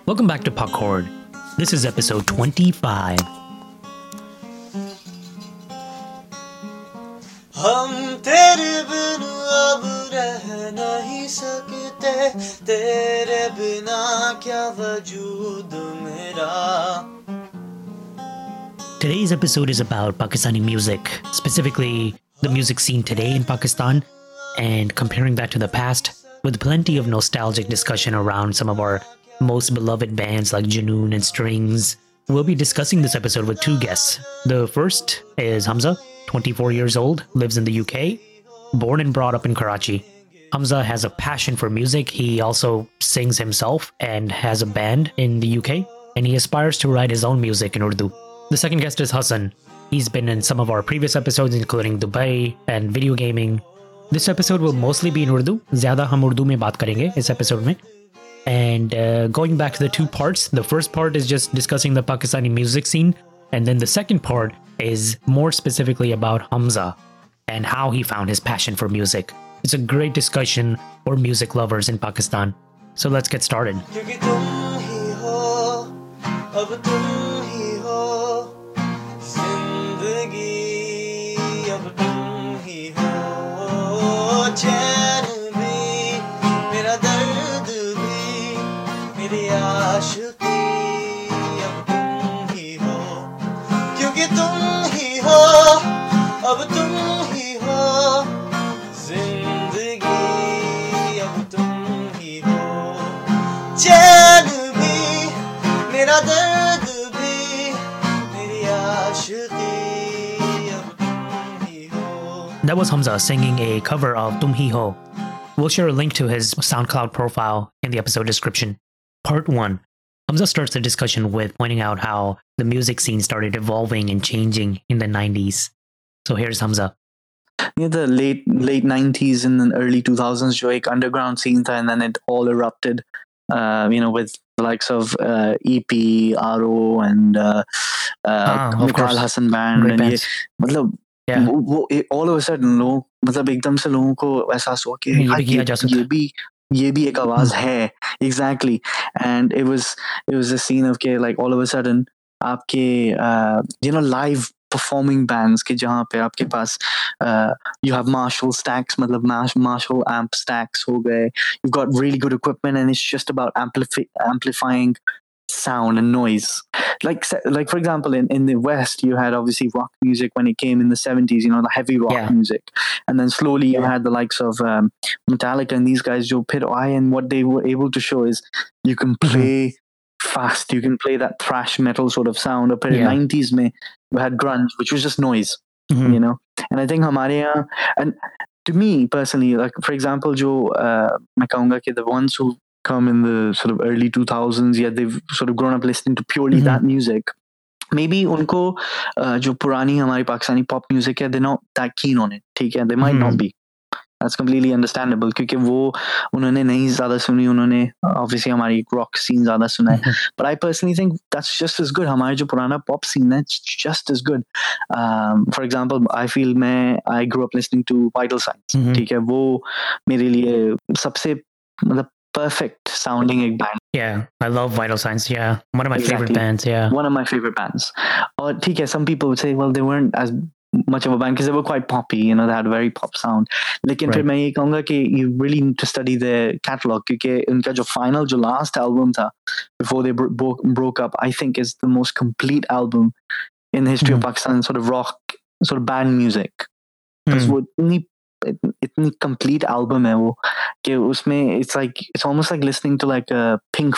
Welcome back to Popcorn. This is episode 25. हम तेरे बिन अब रह नहीं सकते तेरे बिना क्या वजूद मेरा Today's episode is about Pakistani music, specifically the music scene today in Pakistan, and comparing that to the past, with plenty of nostalgic discussion around some of our most beloved bands like Junoon and Strings. We'll be discussing this episode with two guests. The first is Hamza, 24 years old, lives in the UK, born and brought up in Karachi. Hamza has a passion for music. He also sings himself and has a band in the UK, and he aspires to write his own music in Urdu. The second guest is Hassan. He's been in some of our previous episodes, including Dubai and video gaming. This episode will mostly be in Urdu. ज़्यादा हम उर्दू में बात करेंगे इस episode में. And going back to the two parts, the first part is just discussing the Pakistani music scene, and then the second part is more specifically about Hamza and how he found his passion for music. It's a great discussion for music lovers in Pakistan. So let's get started. क्योंकि तुम ही हो अब तुम ही हो जिंदगी अब तुम ही हो चैन भी मेरा दर्द भी मेरी आशिकी अब तुम ही हो क्योंकि तुम ही हो अब तुम ही हो जिंदगी अब तुम ही हो चैन भी मेरा दर्द भी मेरी आशिकी अब तुम ही हो. That was Hamza singing a cover of Tum Hi Ho. We'll share a link to his SoundCloud profile in the episode description. Part 1. Hamza starts the discussion with pointing out how the music scene started evolving and changing in the 90s. So here's Hamza. The late 90s and then early 2000s जो एक underground scene था, and then it all erupted, with the likes of EP, RO, and of course. Mikal Hassan Band. Great And bands. मतलब Yeah. all of a sudden लोग मतलब एकदम से लोगों को एहसास हुआ कि ये भी किया जा सकता है. ये भी एक आवाज है. Exactly. And it was a scene of के like all of a sudden आपके live performing bands के जहाँ पे आपके पास you have Marshall stacks, मतलब Marshall amp stacks हो गए. You've got really good equipment, and it's just about amplifying sound and noise. Like for example, in the West, you had obviously rock music when it came in the 70s, the heavy rock music. And then slowly you had the likes of Metallica and these guys, Joe Pitt, and what they were able to show is you can play fast, you can play that thrash metal sort of sound. But in the 90s, you had grunge, which was just noise, And I think हमारे यहाँ, and to me personally, like for example, जो मैं कहूँगा कि the ones who come in the sort of early 2000s, they've sort of grown up listening to purely that music. Maybe उनको जो पुरानी हमारी पाकिस्तानी pop music है, they're not that keen on it. ठीक है, they might not be. That's completely understandable क्योंकि वो उन्होंने नहीं ज़्यादा सुनी, उन्होंने obviously हमारी rock scene ज़्यादा सुना है. But I personally think that's just as good. हमारे जो पुराना pop scene है, it's just as good. For example, I feel I grew up listening to Vital Signs. ठीक है, वो मेरे लिए सबसे मतलब perfect sounding एक band. Yeah, I love Vital Signs. Yeah, one of my favorite bands. Yeah, one of my favorite bands. Or ठीक है, some people would say, well, they weren't as much of a band because they were quite poppy. They had a very pop sound. लेकिन फिर मैं ये कहूँगा कि you really need to study their catalog क्योंकि उनका जो last album था before they broke up, I think is the most complete album in the history of Pakistan sort of rock, sort of band music. Because वो इतनी complete album है वो कि उसमें it's almost like listening to like a Pink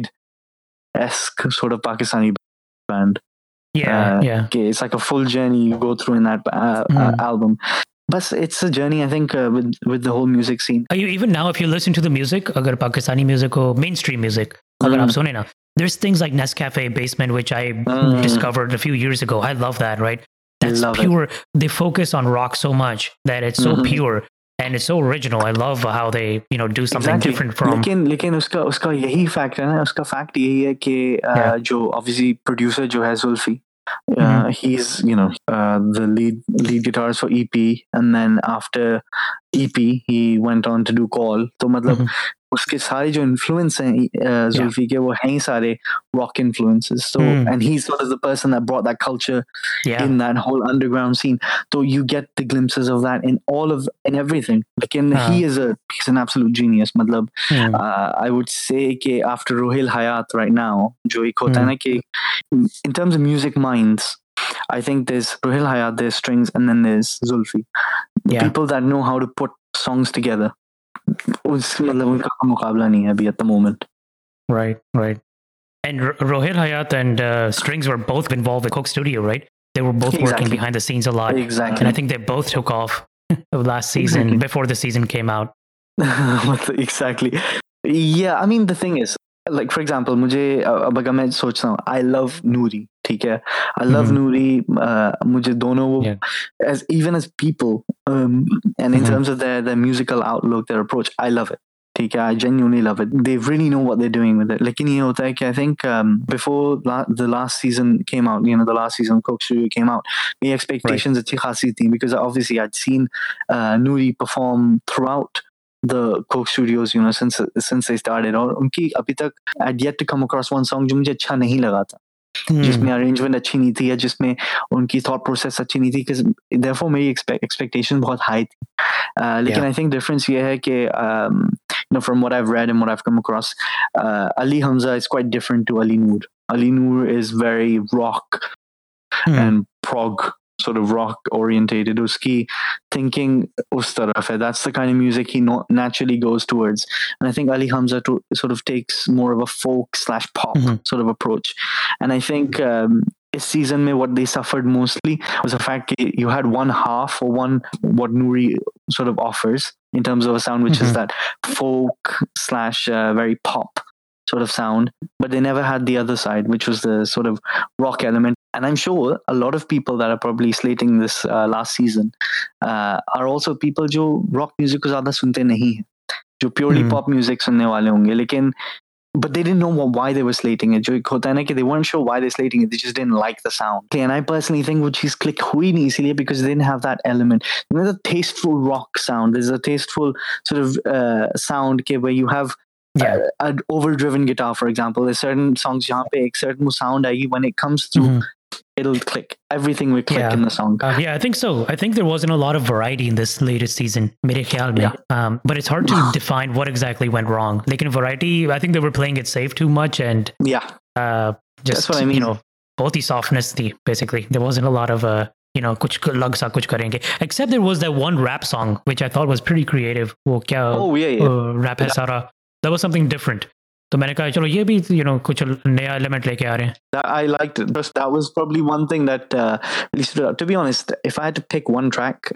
Floyd-esque sort of Pakistani band. Yeah. It's like a full journey you go through in that album. But it's a journey, I think, with the whole music scene. Even now, if you listen to the music, अगर Pakistani music or mainstream music, अगर आप सुने ना, there's things like Nescafe Basement, which I discovered a few years ago. I love that, right? That's pure. They focus on rock so much that it's so pure and it's so original. I love how they, do something different from. लेकिन उसका यही fact है ना, उसका fact यही है कि जो obviously producer जो है Zulfi, he's the lead guitarist for EP, and then after EP he went on to do Call. So मतलब उसके सारे जो इन्फ्लुएंस हैं जुल्फी के वो हैं ही सारे rock influences. So and he's sort of the person that brought that culture in that whole underground scene. So you get the glimpses of that in everything. Like he's an absolute genius. मतलब I would say कि after Rohil Hayat right now, जो एक होता है ना कि in terms of music minds, I think there's Rohil Hayat, there's Strings, and then there's Zulfi. The people that know how to put songs together. मतलब उनका मुकाबला नहीं है अभी at the moment. Right. And Rohit Hayat and Strings were both involved with Coke Studio, right? They were both working behind the scenes a lot. Exactly. And I think they both took off last season before the season came out. Exactly. Yeah, I mean, the thing is, like, for example, मुझे अब अगर मैं सोचता हूँ, I love Noori, ठीक है? I love Noori, मुझे दोनों वो, even as people, and in terms of their musical outlook, their approach, I love it. ठीक है, I genuinely love it. They really know what they're doing with it. लेकिन ये होता है कि I think before the last season came out, the last season of Coke Studio came out, the expectations अच्छी खासी थी because obviously I'd seen Noori perform throughout the Coke Studios, since they started. और उनकी अभी तक I'd yet to come across one song जो मुझे अच्छा नहीं लगा था. जिसमें arrangement अच्छी नहीं थी या जिसमें उनकी thought process अच्छी नहीं थी, because therefore मेरी expectation बहुत high थी. लेकिन I think difference ये है कि from what I've read and what I've come across, Ali Hamza is quite different to Ali Noor. Ali Noor is very rock and prog, sort of rock orientated. Uski thinking us taraf hai. That's the kind of music he naturally goes towards. And I think Ali Hamza sort of takes more of a folk / pop sort of approach. And I think this season what they suffered mostly was the fact that you had one half or what Noori sort of offers in terms of a sound, which is that folk / very pop sort of sound, but they never had the other side, which was the sort of rock element. And I'm sure a lot of people that are probably slating this last season are also people जो rock music को ज़्यादा सुनते नहीं हैं, जो purely pop music सुनने वाले होंगे, लेकिन but they didn't know why they were slating it. जो एक होता है ना कि they weren't sure why they're slating it, they just didn't like the sound. And I personally think वो चीज़ click हुई नहीं इसीलिए because they didn't have that element. The tasteful rock sound, there's a tasteful sort of sound where you have an overdriven guitar, for example. There's certain songs जहाँ पे एक certain sound आएगी, when it comes through, it'll click. Everything will click in the song. I think so. I think there wasn't a lot of variety in this latest season, मेरे ख्याल में. But it's hard to define what exactly went wrong. Like in variety, I think they were playing it safe too much, and just that's what I mean. Both the softness थी, basically. There wasn't a lot of कुछ लग सा कुछ करेंगे. Except there was that one rap song which I thought was pretty creative. वो क्या rap है सारा. That was something different. तो मैंने कहा चलो ये भी कुछ नया element लेके आ रहे हैं. I liked it. That was probably one thing that really stood out. To be honest, if I had to pick one track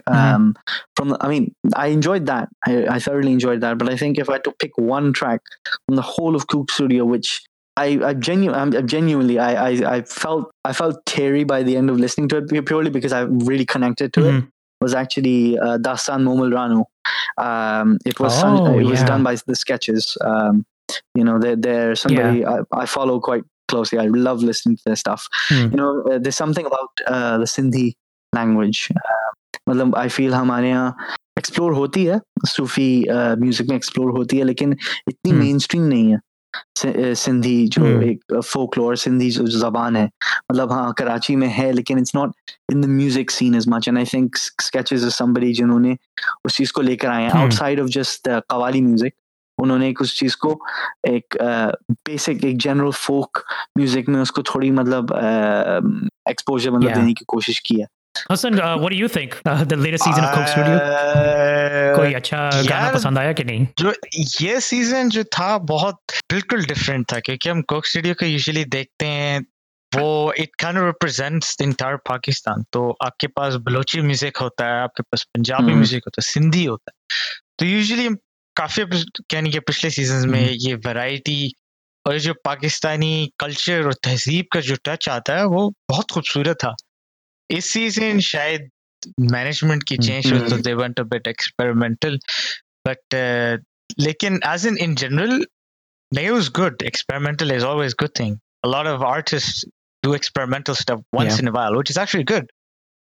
I enjoyed that. I thoroughly enjoyed that. But I think if I had to pick one track from the whole of Coke Studio, which I genuinely felt teary by the end of listening to it purely because I really connected to it, was actually Dastan Momul Ranu. It was done by the Sketches. They're somebody I follow quite closely. I love listening to their stuff. There's something about the Sindhi language. I feel हमारे यहाँ explore होती है, सूफी music में explore होती है, लेकिन इतनी mainstream नहीं है. सिंधी जो एक folklore सिंधी जो ज़बान है, हाँ कराची में है, लेकिन it's not in the music scene as much. And I think Sketches is somebody जिन्होंने उस चीज़ को लेकर आए हैं, outside of just qawwali music. उन्होंने उस चीज को एक बेसिक एक जनरल फोक म्यूजिक में उसको थोड़ी एक्सपोजर देने की कोशिश की है. Hassan, what do you think? The latest season of Coke Studio? कोई अच्छा गाना पसंद आया कि नहीं? जो ये सीजन जो था बहुत बिल्कुल डिफरेंट था, क्योंकि हम Coke Studio को यूजुअली देखते हैं वो it kind of represents the entire Pakistan. तो आपके पास बलोची म्यूजिक होता है, आपके पास पंजाबी म्यूजिक होता है, सिंधी होता है. तो यूजुअली काफी कहने के पिछले सीजन में ये वैरायटी और जो पाकिस्तानी कल्चर और तहजीब का जो टच आता है वो बहुत खूबसूरत था. इस सीजन शायद मैनेजमेंट की चेंज हुई तो they went a bit experimental, but लेकिन as in general it was good. Experimental is always a good thing. A lot of artists do experimental stuff once in a while, which is actually good.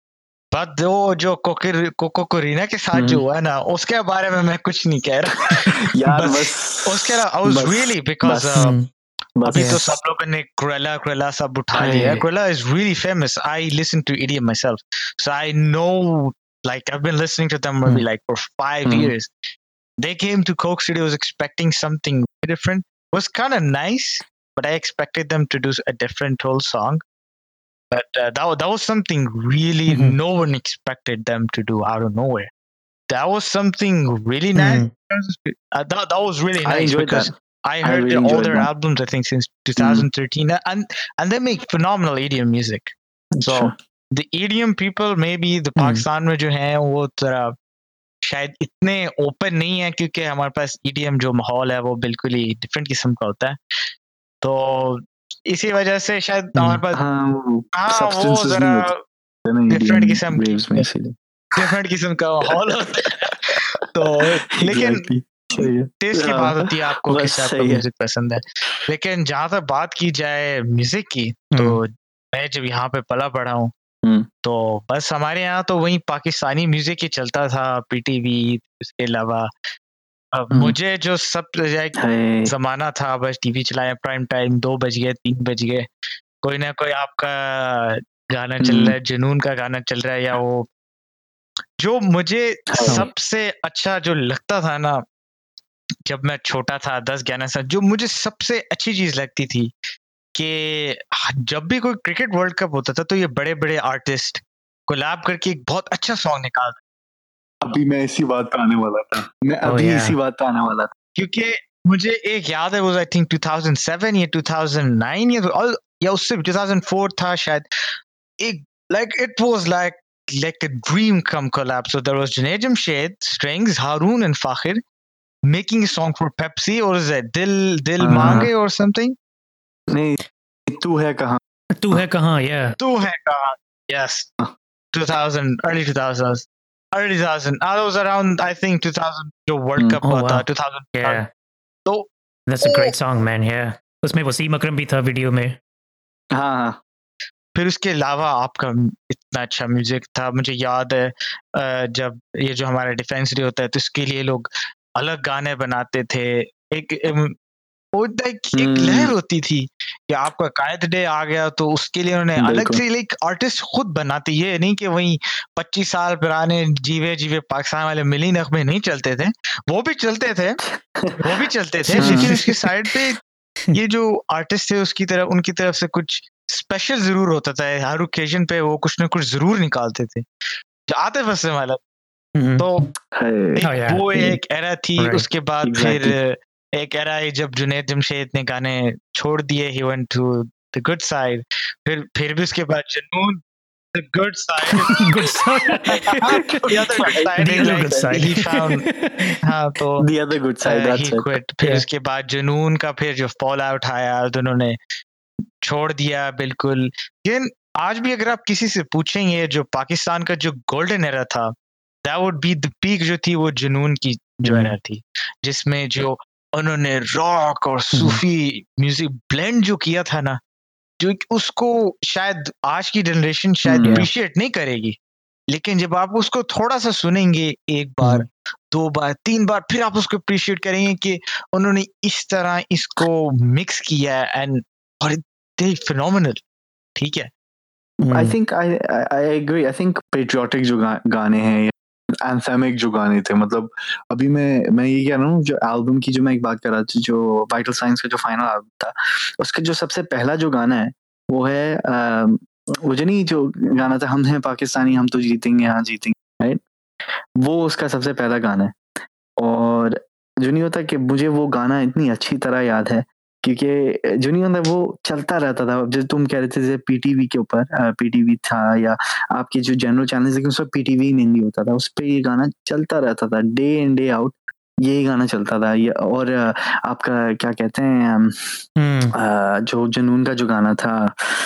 But वो जो cocoa Corina के साथ जो हुआ ना, उसके बारे में मैं कुछ नहीं कह रहा। यार बस उसके अलावा I was really because अभी तो सब लोगों ने Cruella सब उठा लिया। Cruella is really famous. I listen to EDM myself, so I know, like I've been listening to them maybe like for 5 years. They came to Coke Studios expecting something different. It was kind of nice, but I expected them to do a different whole song. But that was something really no one expected them to do out of nowhere. That was something really nice. That was really nice because I heard really all enjoyed their that. albums, I think, since 2013, and they make phenomenal EDM music. So the EDM people, maybe the Pakistan में जो हैं वो थोड़ा शायद इतने open नहीं है, क्योंकि हमारे पास EDM जो माहौल है वो बिल्कुल ही डिफरेंट किस्म का होता है। तो इसी वजह से शायद हमारे पास वो जरा डिफरेंट किस्म का माहौल होता है। तो लेकिन टेस्ट की बात होती है, आपको किस टाइप का म्यूजिक पसंद है। लेकिन जहाँ तक बात की जाए म्यूजिक की, तो मैं जब यहाँ पे पला पड़ा हूँ, तो बस हमारे यहाँ तो वही पाकिस्तानी म्यूजिक ही चलता था, पीटीवी। इसके अलावा मुझे जो सब जमाना था, बस टीवी चलाया, प्राइम टाइम 2 बज गए 3 बज गए, कोई ना कोई आपका गाना चल रहा है, जुनून का गाना चल रहा है, या वो जो मुझे सबसे अच्छा जो लगता था ना, जब मैं छोटा था 10-11 साल, जो मुझे सबसे अच्छी चीज लगती थी कि जब भी कोई क्रिकेट वर्ल्ड कप होता था तो ये बड़े बड़े आर्टिस्ट कोलैब करके एक बहुत अच्छा सॉन्ग निकालते। अभी मैं इसी बात पे आने वाला था, इसी बात पे आने वाला था, क्योंकि मुझे एक याद है, वो आई थिंक 2007 या 2009 या उससे 2004 था शायद, एक like it was like a dream come collab. So there was Junaid Jamshed, strings, Haroon and Fakhir making a song for Pepsi, or is it Dil Mange or something? नहीं, तू है कहाँ, yeah, तू है कहाँ, yes, 2000, early 2000s, that was around I think 2000 जो World Cup हुआ था 2000, yeah, तो that's a great song man, yeah, उसमें वसीम अकरम भी था वीडियो में। हाँ, फिर उसके अलावा आपका इतना अच्छा म्यूजिक था, मुझे याद है जब ये जो हमारा डिफेंस डे होता है तो इसके लिए लोग अलग गाने बनाते थे। एक लहर होती थी कि आपका कायद डे आ गया तो उसके लिए उन्होंने अलग से लाइक आर्टिस्ट खुद बनाते, ये नहीं कि वही 25 साल पुराने जीवे पाकिस्तान वाले मिली नगमे नहीं चलते थे, वो भी चलते थे लेकिन उसके साइड पे ये जो आर्टिस्ट थे उनकी तरफ से कुछ स्पेशल जरूर होता था, हर ओकेजन पे वो कुछ ना कुछ जरूर निकालते थे, आते फंसे वाला। तो वो एक एरा थी। उसके बाद फिर एक एरा है जब जुनैद जमशेद ने गाने छोड़ दिए, he went to the good side, फिर भी उसके बाद जुनून, the good side, the other good side, he found, हाँ, तो the other good side, he quit। फिर उसके बाद जुनून का फिर जो फॉल आउट आया दोनों ने छोड़ दिया बिल्कुल। लेकिन आज भी अगर आप किसी से पूछेंगे जो पाकिस्तान का जो गोल्डन एरा था, that would be the peak जो थी वो जुनून की जो एरा थी, जिसमें जो उन्होंने रॉक और सूफी म्यूजिक ब्लेंड जो किया था ना, जो उसको शायद आज की जनरेशन शायद अप्रिशिएट नहीं करेगी, लेकिन जब आप उसको थोड़ा सा सुनेंगे एक बार 2 बार 3 बार, फिर आप उसको अप्रिशिएट करेंगे कि उन्होंने इस तरह इसको मिक्स किया एंड और दे फिनोमिनल। ठीक है, I think I agree. I think patriotic जो गाने हैं, एंथेमिक जो गाने थे, मतलब अभी मैं ये कह रहा हूँ, जो एल्बम की जो मैं एक बात कर रहा था, जो वाइटल साइंस का जो फाइनल एल्बम था, उसका जो सबसे पहला जो गाना है वो है वो जो गाना था, हम हैं पाकिस्तानी हम तो जीतेंगे, हाँ जीतेंगे, राइट, वो उसका सबसे पहला गाना है। और जो नहीं होता कि मुझे वो गाना इतनी अच्छी तरह याद है, क्योंकि जो नहीं होता वो चलता रहता था, जो तुम कह रहे थे जैसे पीटीवी के ऊपर, पीटीवी था या आपके जो जनरल चैनल थे उस पर पीटीवी इन हिंदी होता था, उस पर ये गाना चलता रहता था, डे इन डे आउट यही गाना चलता था। ये और आपका क्या कहते हैं जो जुनून का जो गाना था,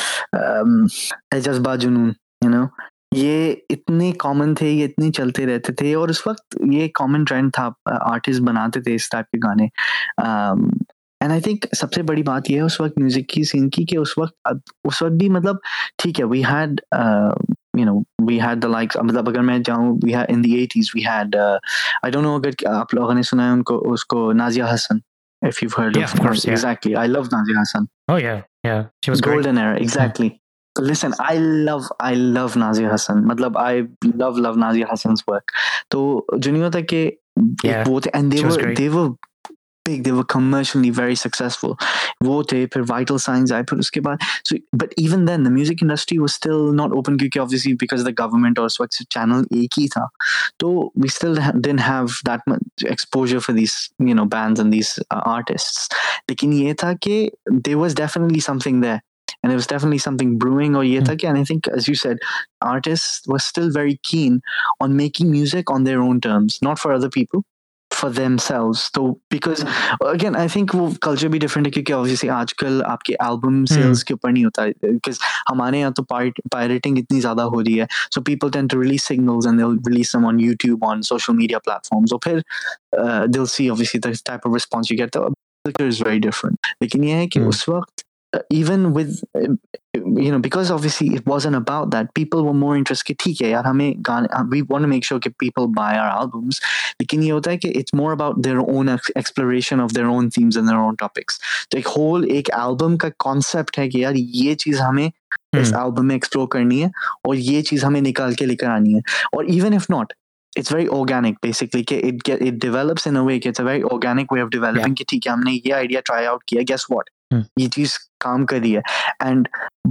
जज्बा जुनून, यू नो, ये इतने कॉमन थे, ये इतने चलते रहते थे, और उस वक्त ये कॉमन ट्रेंड था, आर्टिस्ट बनाते थे इस टाइप के गाने। एंड आई थिंक सबसे बड़ी बात ये है उस वक्त म्यूजिक की सीन की, कि उस वक्त भी मतलब ठीक है, we had we had the likes, मतलब अगर मैं जाऊँ, we had in the 80s we had I don't know अगर आप लोगों ने सुना है उसको Nazia Hassan, if you've heard Yeah, of course, yeah. exactly. I love Nazia Hassan. Oh yeah, she was great. Golden era, exactly. Listen, I love Nazia Hassan. मतलब I love Nazia Hassan's work. तो जो नहीं होता कि Yeah, वो थे, and she was great. they were big, they were commercially very successful. वो थे, फिर Vital Signs आए, फिर उसके बाद, so but even then the music industry was still not open क्योंकि obviously because the government और उस वक्त channel एक ही था, तो we still didn't have that much exposure for these bands and these artists. लेकिन ये था कि there was definitely something there. And there was definitely something brewing or yeta, and I think, as you said, artists were still very keen on making music on their own terms, not for other people, for themselves. So because again, I think वो culture भी different है क्योंकि obviously आजकल आपके album sales के ऊपर नहीं होता है, because हमारे यहाँ तो pirating इतनी ज़्यादा हो रही है, so people tend to release singles and they'll release them on YouTube, on social media platforms, so फिर they'll see obviously the type of response you get. The culture is very different. लेकिन ये है कि उस वक्त even with because obviously it wasn't about that, people were more interested ठीक है यार हमें गाने, we want to make sure that people buy our albums, लेकिन ये होता है कि it's more about their own exploration of their own themes and their own topics. तो एक whole एक album का concept है कि यार ये चीज हमें इस album में explore करनी है और ये चीज हमें निकाल के लेकर आनी है, और even if not, it's very organic basically कि it develops in a way कि it's a very organic way of developing कि ठीक है हमने ये idea try out किया, guess what, ये चीज काम कर रही है, and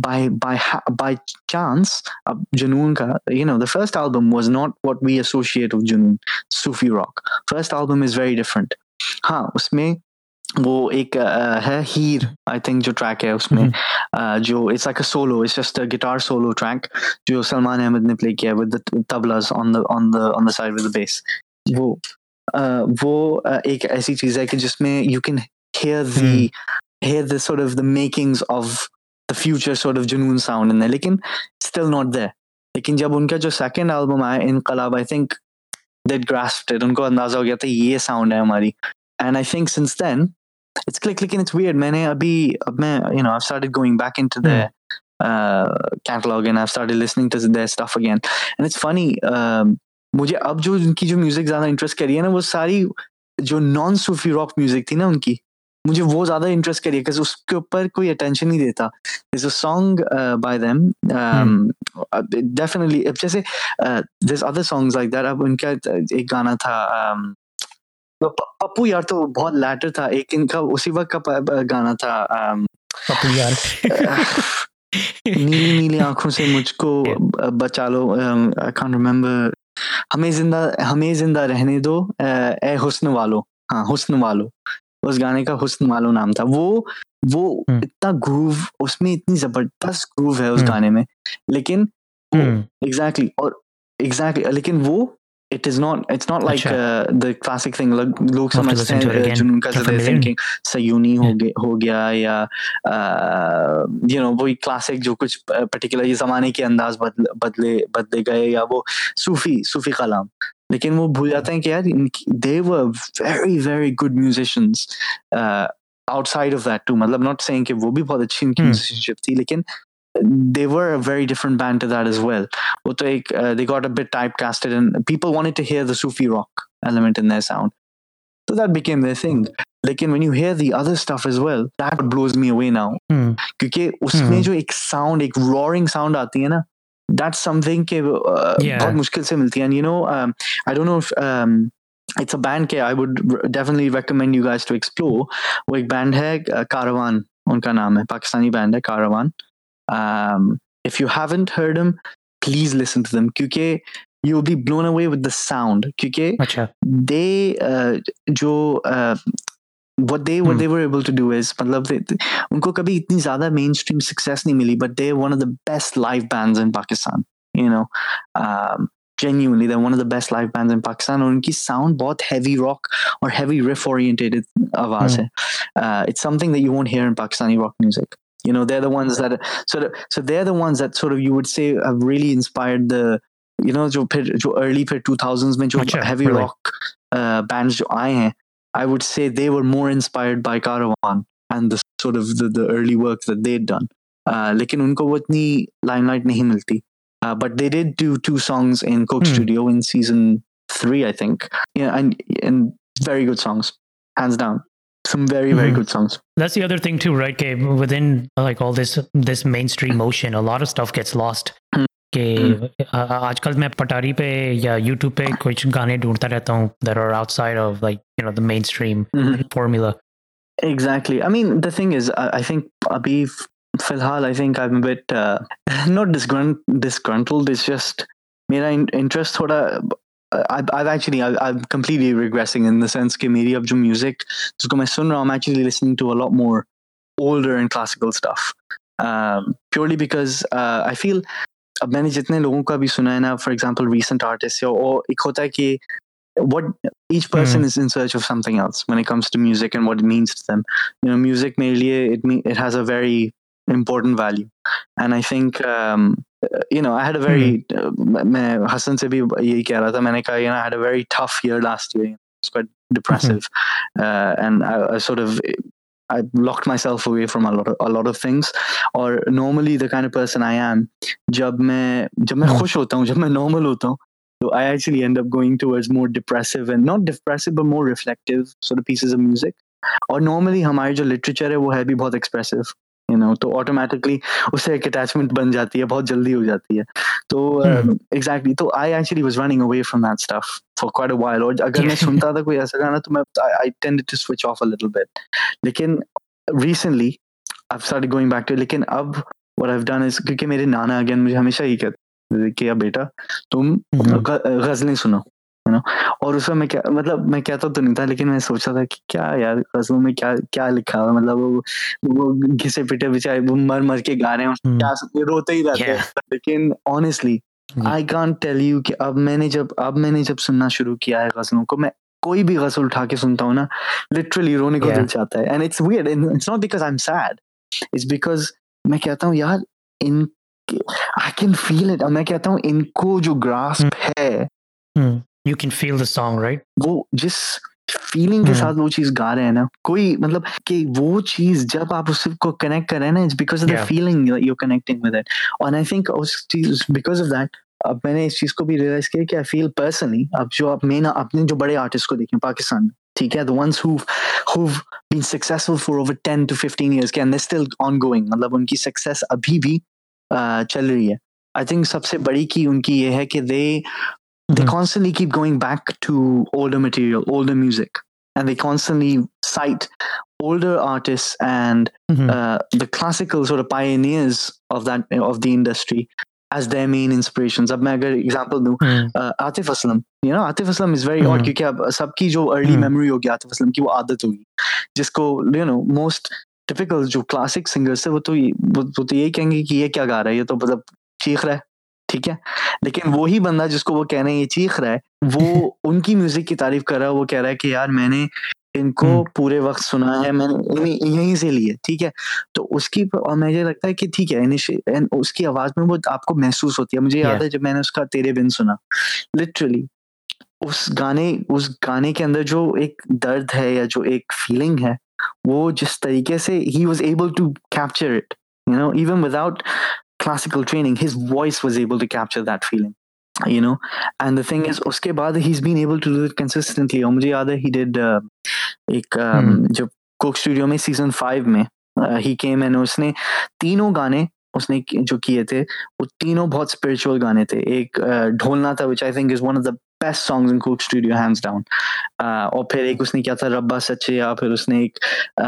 by chance अब जुनून का the first album was not what we associate with जुनून, Sufi rock. First album is very different. हाँ उसमें वो एक है हीर, I think जो track है उसमें जो it's like a solo, it's just a guitar solo track जो सलमान अहमद ने play किया with the tablas on the side with the bass. वो एक ऐसी चीज है कि जिसमें you can hear the sort of the makings of the future sort of Junoon sound in there, लेकिन still not there. लेकिन जब उनका जो second album आया इनकलाब, I think they grasped it, उनको अंदाजा हो गया था ये sound है हमारी, and I think since then it's click, लेकिन it's weird, अब मैं I've started going back into their catalog and I've started listening to their stuff again, and it's funny, मुझे अब जो उनकी जो music ज़्यादा interest करी है ना, वो सारी जो non-Sufi rock music थी ना उनकी, मुझे वो ज़्यादा इंटरेस्ट करी है because उसके ऊपर कोई अटेंशन नहीं देता. There's a song by them, definitely जैसे there's other songs like that. अब उनका एक गाना था पप्पू यार, तो बहुत लैटर था, एक इनका उसी वक्त का गाना था पप्पू यार नीली नीली आंखों से मुझको बचा लो, I can't remember, हमें जिंदा रहने दो ए हुस्न वालो, हाँ हुस्न वालो, उस गाने का हुस्न वालो नाम था. वो इतना ग्रूव, उसमें इतनी जबरदस्त ग्रूव है उस गाने में, लेकिन exactly लेकिन वो it's not like the classic thing, लोग समझते हैं जुनून का ज़्यादा thinking सयूनी हो गया या वही classic जो कुछ particular ये ज़माने के अंदाज बदले गए या वो सूफी कलाम, लेकिन वो भूल जाते हैं कि यार they were very very good musicians outside of that too. मतलब not saying कि वो भी बहुत अच्छी उनकी musicianship थी, लेकिन they were a very different band to that as well. वो तो एक they got a bit typecasted and people wanted to hear the Sufi rock element in their sound, so that became their thing. लेकिन when you hear the other stuff as well, that blows me away now, क्योंकि उसमें जो एक sound, एक roaring sound आती है ना, that's something के बहुत मुश्किल से मिलती है. And I don't know if it's a band के I would definitely recommend you guys to explore. वो एक band है Caravan, उनका नाम है, पाकिस्तानी band है Caravan. If you haven't heard them, please listen to them क्योंकि you'll be blown away with the sound, क्योंकि they what they were able to do is, मतलब उनको कभी इतनी ज़्यादा mainstream success नहीं मिली, but they're one of the best live bands in Pakistan. Genuinely, they're one of the best live bands in Pakistan. और उनकी sound बहुत heavy rock or heavy riff oriented आवाज़ है. It's something that you won't hear in Pakistani rock music. They're the ones that so they're the ones that sort of you would say have really inspired the जो early 2000s में जो heavy rock bands जो आए हैं, I would say they were more inspired by Caravan and the sort of the early work that they'd done. लेकिन उनको वो इतनी limelight नहीं मिलती. but they did do 2 songs in Coke Studio in season 3, I think. Yeah, and very good songs, hands down. Some very very good songs. That's the other thing too, right? Okay, within like all this mainstream motion, a lot of stuff gets lost. कि आजकल मैं पटारी पे या YouTube पे कुछ गाने ढूंढता रहता हूँ that are outside of like the mainstream formula. Exactly. I mean, the thing is, I think abhi filhal, I think I'm a bit not disgruntled. It's just mera interest thoda. I'm completely regressing in the sense कि मेरी अब जो music जिसको मैं सुन रहा हूँ, I'm actually listening to a lot more older and classical stuff. Purely because I feel अब मैंने जितने लोगों का भी सुना है ना, for example recent artists, और एक होता है कि what each person is in search of something else when it comes to music and what it means to them. Music मेरे लिए it has a very important value, and I think I had a very मैं हसन से भी यही कह रहा था, मैंने कहा I had a very tough year last year. It's quite depressive, and I sort of I locked myself away from a lot of things. Or normally the kind of person I am, जब मैं खुश होता हूँ, जब मैं normal होता हूँ, so I actually end up going towards more depressive and not depressive but more reflective sort of pieces of music. और normally हमारी जो literature है वो है भी बहुत expressive, तो automatically उससे एक attachment बन जाती है, बहुत जल्दी हो जाती है. तो exactly, तो I actually was running away from that stuff for quite a while. और अगर मैं सुनता था कोई ऐसा गाना तो मैं I tended to switch off a little bit. लेकिन recently I've started going back to it. लेकिन अब what I've done is, क्योंकि मेरे नाना again मुझे हमेशा ही कहते कि या बेटा तुम गजलें सुनो, और उसमें मैं क्या मतलब मैं कहता तो नहीं था, लेकिन मैं सोचा था कि क्या यार गजलों में क्या क्या लिखा है, मतलब वो घिसे पिटे बेचारे वो मर मर के गा रहे हैं, क्या रोते ही रहते हैं. लेकिन honestly I can't tell you कि अब मैंने जब सुनना शुरू किया है गजलों को, मैं कोई भी गजल उठा के सुनता हूँ ना, लिटरली रोने को दिल चाहता है. And it's weird, it's not because I am sad, it's because मैं कहता हूँ यार इन I can feel it. मैं कहता हूँ इनको जो grasp है, you can feel the song, right? वो जिस feeling के साथ वो चीज गा रहे हैं ना, कोई मतलब कि वो चीज जब आप उसको connect कर रहे हैं ना, it's because of the feeling that you're connecting with it. And I think उस चीज because of that, अब मैंने इस चीज को भी realize किया कि I feel personally, अब जो आप अपने जो बड़े artists को देखें पाकिस्तान में, ठीक है, the ones who've been successful for over 10 to 15 years, and they're still ongoing, मतलब उनकी success अभी भी चल रही है. I think सबसे बड़ी की उनकी ये है कि they constantly keep going back to older material, older music, and they constantly cite older artists and the classical sort of pioneers of the industry as their main inspirations. अब मैं अगर example दूँ, Atif Aslam, Atif Aslam is very odd क्योंकि अब सबकी जो early memory होगी आतिफ असलम की वो आदत होगी, जिसको most typical जो classic singers थे वो तो यही कहेंगे कि ये क्या गा रहा है, ये तो मतलब चीख रहा है, ठीक है. लेकिन वही बंदा जिसको वो कह रहे हैं ये चीख रहा है, वो उनकी म्यूजिक की तारीफ कर रहा है, वो कह रहा है कि यार मैंने इनको पूरे वक्त सुना है, मैंने यहीं से लिए, ठीक है. तो उसकी और मुझे लगता है कि ठीक है, उसकी आवाज में वो आपको महसूस होती है. मुझे याद है जब मैंने उसका तेरे बिन सुना, लिटरली उस गाने के अंदर जो एक दर्द है या जो एक फीलिंग है, वो जिस तरीके से he was able to capture it, even without classical training, his voice was able to capture that feeling, and the thing is उसके बाद he's been able to do it consistently. और मुझे याद है he did जब Coke Studio में season 5 में he came and उसने तीनों गाने उसने जो किए थे वो तीनों बहुत spiritual गाने थे. एक ढोलना था which I think is one of the best songs in Coke Studio hands down, और फिर एक उसने किया था रब्बा सच्चे, या फिर उसने एक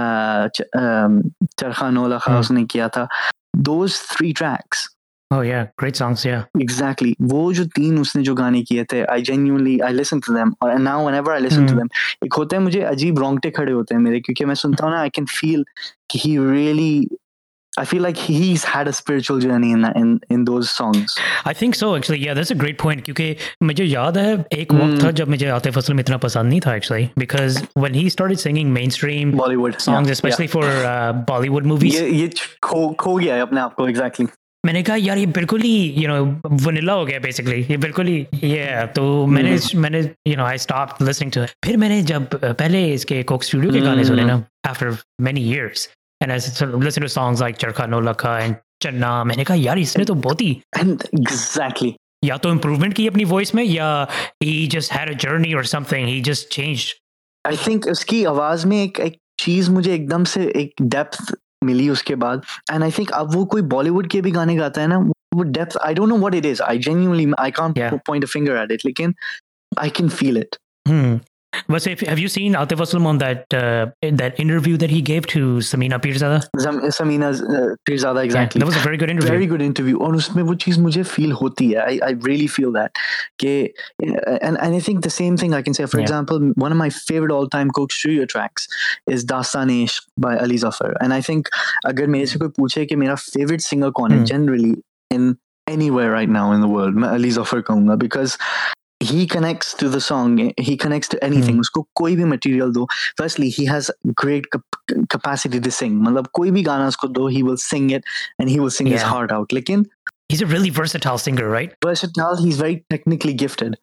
चरखा नौला खा उसने किया था. Those 3 tracks, oh yeah, great songs, yeah, exactly. वो जो 3 उसने जो गाने किए थे, I listen to them, and now whenever I listen to them, एक होता है मुझे अजीब रोंगटे खड़े होते हैं मेरे, क्योंकि मैं सुनता हूँ ना, I can feel he really, I feel like he's had a spiritual journey in those songs. I think so actually, yeah, that's a great point. क्योंकि मुझे याद है एक वक्त था जब मुझे आतिफ असलम इतना पसंद नहीं था actually, because when he started singing mainstream Bollywood songs, especially for Bollywood movies, ये खो गया है अपने आप को. Exactly. मैंने कहा यार ये बिल्कुल ही वनीला हो गया basically, ये बिल्कुल ही तो मैंने I stopped listening to it. फिर मैंने जब पहले इसके Coke Studio के गाने सुने ना, after many years, and I listened to songs like Charkha No Lakha and चन्ना, मैंने कहा यार इसने तो बहुत ही And exactly. या तो इम्प्रूवमेंट की अपनी वॉइस में, या he just had a journey or something, he just changed. I think उसकी आवाज में एक चीज मुझे एकदम से एक डेप्थ मिली उसके बाद, एंड आई थिंक अब वो कोई बॉलीवुड के भी गाने गाता है ना, वो depth, I don't know what it is, I genuinely I can't Yeah. Point a finger at it, लेकिन I can feel it. Hmm. But have you seen Atif Aslam on that interview that he gave to Samina Pirzada? Samina Pirzada, exactly. Yeah, that was a very good interview. Very good interview. और उसमें वो चीज मुझे feel होती है. I really feel that. कि and I think the same thing I can say. For Yeah. example, one of my favorite all-time Coke Studio tracks is Dastan-e-Ishq by Ali Zafar. And I think अगर मेरे से कोई पूछे कि मेरा favorite singer कौन है, generally in anywhere right now in the world, मैं Ali Zafar कहूँगा, because he connects to the song, he connects to anything. उसको कोई भी material दो, firstly he has great capacity to sing, मतलब कोई भी गाना उसको दो, he will sing it and he will sing his Yeah. heart out. लेकिन He's a really versatile singer, right? versatile, he's very technically gifted.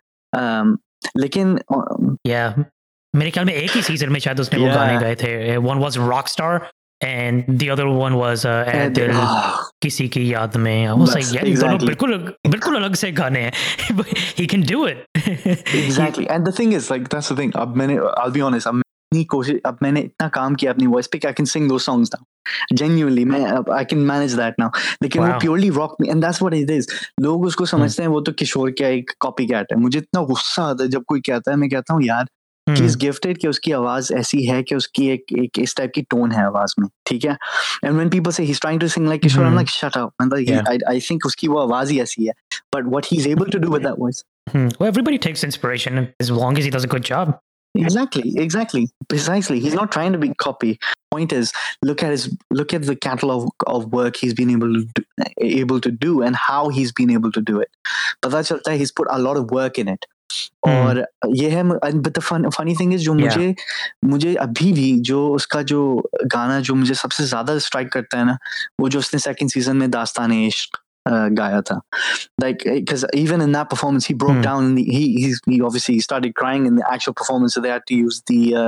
लेकिन Yeah. मेरे ख्याल में एक ही सीजन में शायद उसने वो Yeah. गाने गाए थे. One was Rockstar and the other one was ऐ दिल किसी की याद में. I was बस, like, यार ये दोनों exactly. बिल्कुल अलग से गाने हैं. But he can do it. exactly. And the thing is, like, that's the thing. अब मैंने, I'll be honest, अब मैंने इतना काम किया अपनी वॉइस पे कि I can sing those songs now. Genuinely, I can manage that now. लेकिन वो Wow. purely rock me, and that's what it is. लोग उसको समझते हैं वो तो किशोर का एक कॉपी कैट है. मुझे इतना गुस्सा आता है जब कोई कहता है, मैं कहता हूँ यार he is gifted कि उसकी आवाज ऐसी है कि उसकी एक इस टाइप की टोन है आवाज में, ठीक है. And when people say he's trying to sing like Kishore, I'm like, shut up. And like, Yeah. I think उसकी वो आवाज ही ऐसी है. But what he's able to do with that voice. Well, everybody takes inspiration as long as he does a good job. Exactly. Precisely. He's not trying to be copy. Point is, look at the catalog of work he's been able to do and how he's been able to do it. पता चलता है he's put a lot of work in it. और ये है, but the funny thing is, जो मुझे अभी भी जो उसका जो गाना जो मुझे सबसे ज्यादा स्ट्राइक करता है ना, वो जो उसने सेकंड सीजन में दास्तान-ए-इश्क गाया था. Like, because even in that performance he broke down, and he obviously started crying in the actual performance, so they had to use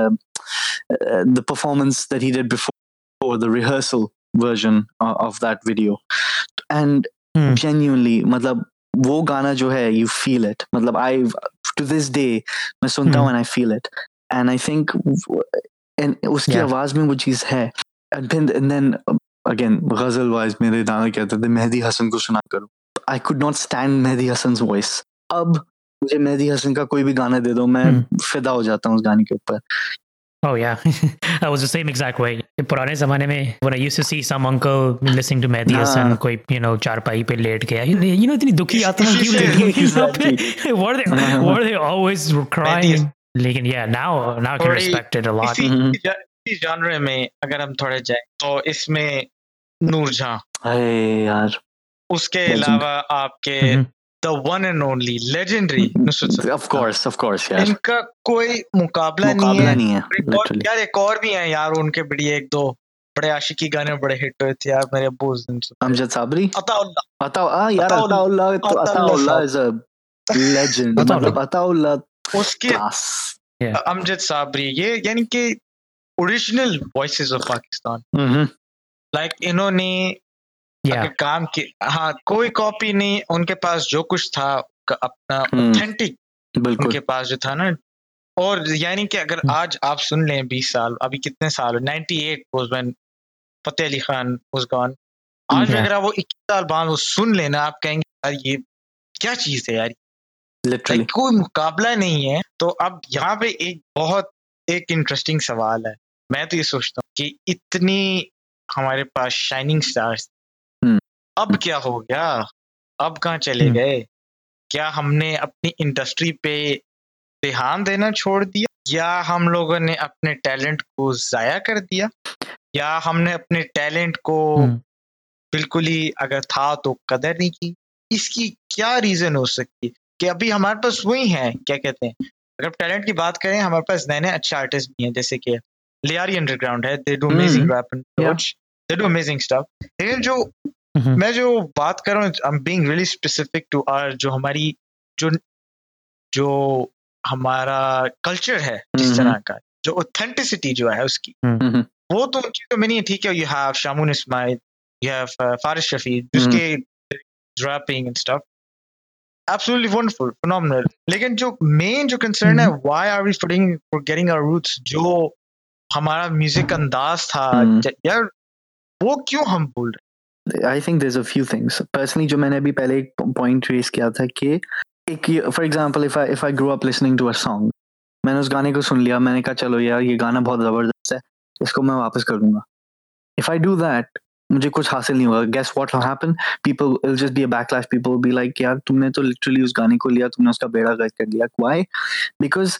the performance that he did before, the rehearsal version of that video. And genuinely, मतलब वो गाना जो है, you feel it. मतलब to this day मैं सुनता हूँ and I feel it. And I think and उसकी आवाज में वो चीज है. And then again, ghazal wise मेरे दादा कहते थे मेहदी हसन को सुना करो. I could not stand Mehdi Hasan's voice. अब मुझे मेहदी हसन का कोई भी गाना दे दो, मैं फिदा हो जाता हूँ उस गाने के ऊपर. Oh yeah, I was the same exact way. पुराने ज़माने में when I used to see some uncle listening to Mehdi Hasan, कोई चारपाई पे लेट गया, इतनी दुखी आत्मा क्यों लेटी है यहाँ पे? Were they always crying? लेकिन now I can respect it a lot. इसी genre में अगर हम थोड़े जाएं तो इसमें नूरजहां, अरे यार, उसके अलावा आपके the one and only legendary Nusrat फ़तेह. of course, यार. इनका कोई मुकाबला नहीं है. यार एक और भी है यार, उनके बड़ी एक दो बड़े आशिकी गाने बड़े हिट हुए थे यार मेरे अब्बू उस दिन. Amjad Sabri, Ataullah Ataullah is a legend. मतलब अताउल्लाह उसके अमजद साबरी, ये यानी कि original voices of Pakistan. Like इन्होंने अगर काम की, हाँ, कोई कॉपी नहीं, उनके पास जो कुछ था अपना ऑथेंटिक, उनके पास जो था ना. और यानी कि अगर आज आप सुन लें 20 साल, अभी कितने साल, 98 was when Fateh Ali Khan was gone. आज अगर आप वो 21 साल बाद वो सुन लेना, आप कहेंगे यार ये क्या चीज है यार, लिटरली कोई मुकाबला नहीं है. तो अब यहाँ पे एक इंटरेस्टिंग सवाल है. मैं तो ये सोचता हूँ कि इतनी हमारे पास शाइनिंग स्टार्स, अब क्या हो गया, अब कहाँ चले गए? क्या हमने अपनी इंडस्ट्री पे ध्यान देना छोड़ दिया, या हम लोगों ने अपने टैलेंट को जाया कर दिया, या हमने अपने टैलेंट को बिल्कुल ही अगर था तो कदर नहीं की? इसकी क्या रीजन हो सकती है कि अभी हमारे पास वही है, क्या कहते हैं, अगर टैलेंट की बात करें हमारे पास नए अच्छे आर्टिस्ट भी हैं, जैसे कि लियारी अंडरग्राउंड है, they do amazing rap and they do amazing stuff. लेकिन जो मैं जो बात कर रहा हूँ, I am being really specific to our, जो हमारी जो हमारा कल्चर है, जिस तरह का जो ऑथेंटिसिटी जो है उसकी, वो तो उन चीजों में नहीं है. ठीक है, you have Shamoon Ismail, you have Faris Shafi, जिसके rapping and stuff, absolutely wonderful, phenomenal. लेकिन जो main जो concern है, why are we forgetting our roots? जो हमारा music अंदाज था, यार वो क्यों हम भूल रहे? I think there's a few things. Personally, जो मैंने अभी पहले एक point raise किया था कि एक, for example, if I grew up listening to a song, मैंने उस गाने को सुन लिया, मैंने कहा चलो यार ये गाना बहुत जबरदस्त है, इसको मैं वापस कर दूंगा. If I do that, मुझे कुछ हासिल नहीं होगा. Guess what will happen? People will just be a backlash. People will be like, यार तुमने तो literally उस गाने को लिया, तुमने उसका बेड़ा गर्क कर दिया. Why? Because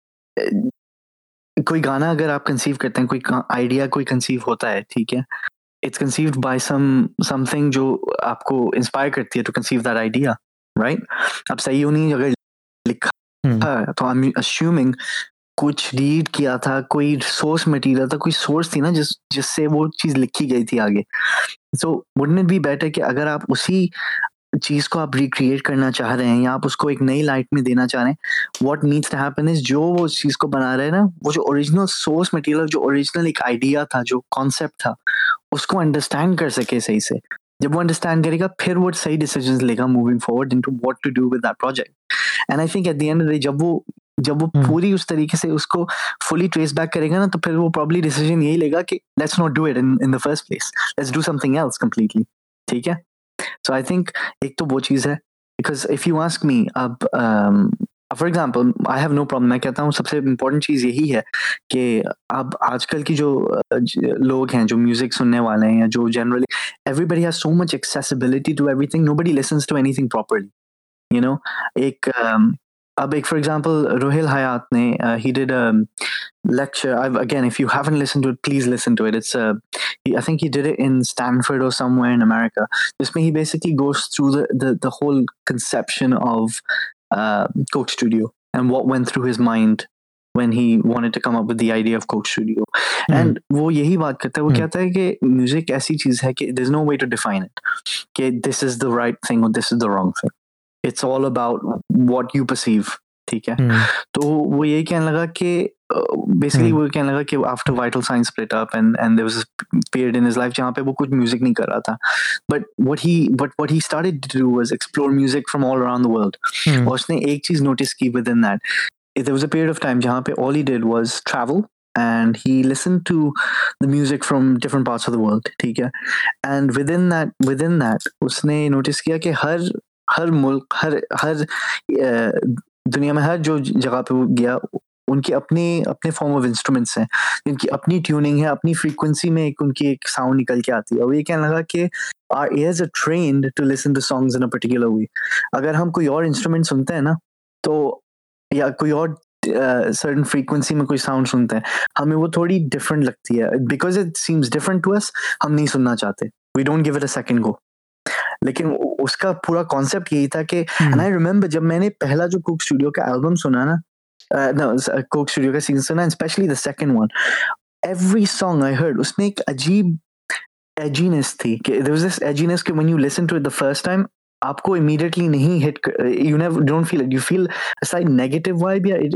कोई गाना अगर आप कंसीव करते हैं, कोई आइडिया कोई कंसीव होता है, ठीक है, it's conceived by something जो आपको इंस्पायर करती है to conceive that idea, right? अब सही हो नहीं अगर लिखा है तो I'm assuming कुछ रीड किया था, कोई सोर्स मटेरियल था, कोई सोर्स थी ना जिससे वो चीज लिखी गई थी आगे. So wouldn't it be better कि अगर आप उसी चीज को आप रिक्रिएट करना चाह रहे हैं या आप उसको एक नई लाइट में देना चाह रहे हैं, what needs to happen is जो वो चीज को बना रहे हैं ना, वो जो ओरिजिनल सोर्स मटेरियल, जो ओरिजिनल एक आइडिया था, जो कॉन्सेप्ट था, उसको अंडरस्टैंड कर सके सही से. जब वो अंडरस्टैंड करेगा फिर वो सही डिसीजंस लेगा moving forward into what to do with that project. And I think at the end of the day जब वो पूरी उस तरीके से उसको फुली ट्रेस बैक करेगा ना, तो फिर वो प्रॉब्ली डिसीजन यही लेगा कि let's not do it in the first place, let's do something else completely. ठीक है. सो आई थिंक एक तो वो चीज है, because if you ask me, अब for example I have no problem, मैं कहता हूँ सबसे इम्पोर्टेंट चीज यही है कि अब आजकल की जो लोग हैं जो म्यूजिक सुनने वाले हैं, या जो generally everybody has so much accessibility to everything, nobody listens to anything properly, you know. एक अब एक फॉर एग्जाम्पल रोहिल हयात ने he did a lecture. Again, if you haven't listened to it, please listen to it. It's I think he did it in Stanford or somewhere in America. This he basically goes through the whole conception of Coke Studio and what went through his mind when he wanted to come up with the idea of Coke Studio. And वो यही बात करता है, वो कहता है कि music ऐसी चीज है कि there's no way to define it, कि this is the right thing or this is the wrong thing. It's all about what you perceive. ठीक है. तो वो यही कहने लगा कि basically वो कहने लगा कि after Vital Signs split up and there was a period in his life जहाँ पे वो कुछ म्यूजिक नहीं कर रहा था, but what he started to do was explore music from all around the world. और उसने एक चीज नोटिस की within that. There was a period of time जहाँ पे all he did was travel and he listened to the music from different parts of the world. ठीक है. And within that उसने नोटिस किया कि हर मुल्क, हर दुनिया में हर जो जगह पे वो गया, उनके अपने फॉर्म ऑफ इंस्ट्रूमेंट्स हैं, जिनकी अपनी ट्यूनिंग है, अपनी फ्रीक्वेंसी में उनकी एक साउंड निकल के आती है. और ये कहने लगा कि our ears are trained to listen to songs in a particular way. अगर हम कोई और इंस्ट्रूमेंट सुनते हैं ना, तो या कोई और certain frequency में कोई साउंड सुनते हैं, हमें वो थोड़ी डिफरेंट लगती है. Because it seems different to us, हम नहीं सुनना चाहते, we don't give it a second go. लेकिन उसका पूरा कॉन्सेप्ट यही था कि एंड आई रिमेम्बर जब मैंने पहला जो कोक स्टूडियो का एल्बम सुना ना, कोक स्टूडियो का सीजन सुना, specially the second one, every song I heard उसमें एक अजीब एजीनेस थी, कि देयर वाज दिस एजीनेस कि when you listen to it the first time आपको इमीडिएटली नहीं hit, you never don't feel it, you feel a slight negative vibe, या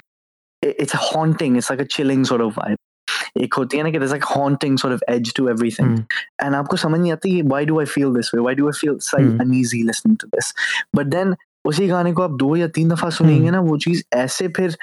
it's haunting, it's like a chilling sort of vibe. एक होती है ना कि there's like haunting sort of edge to everything. And आपको समझ नहीं आती why do I feel this way, why do I feel slightly uneasy listening to this. But then उसी गाने को आप 2 या 3 दफा सुनेंगे ना, वो चीज ऐसे फिर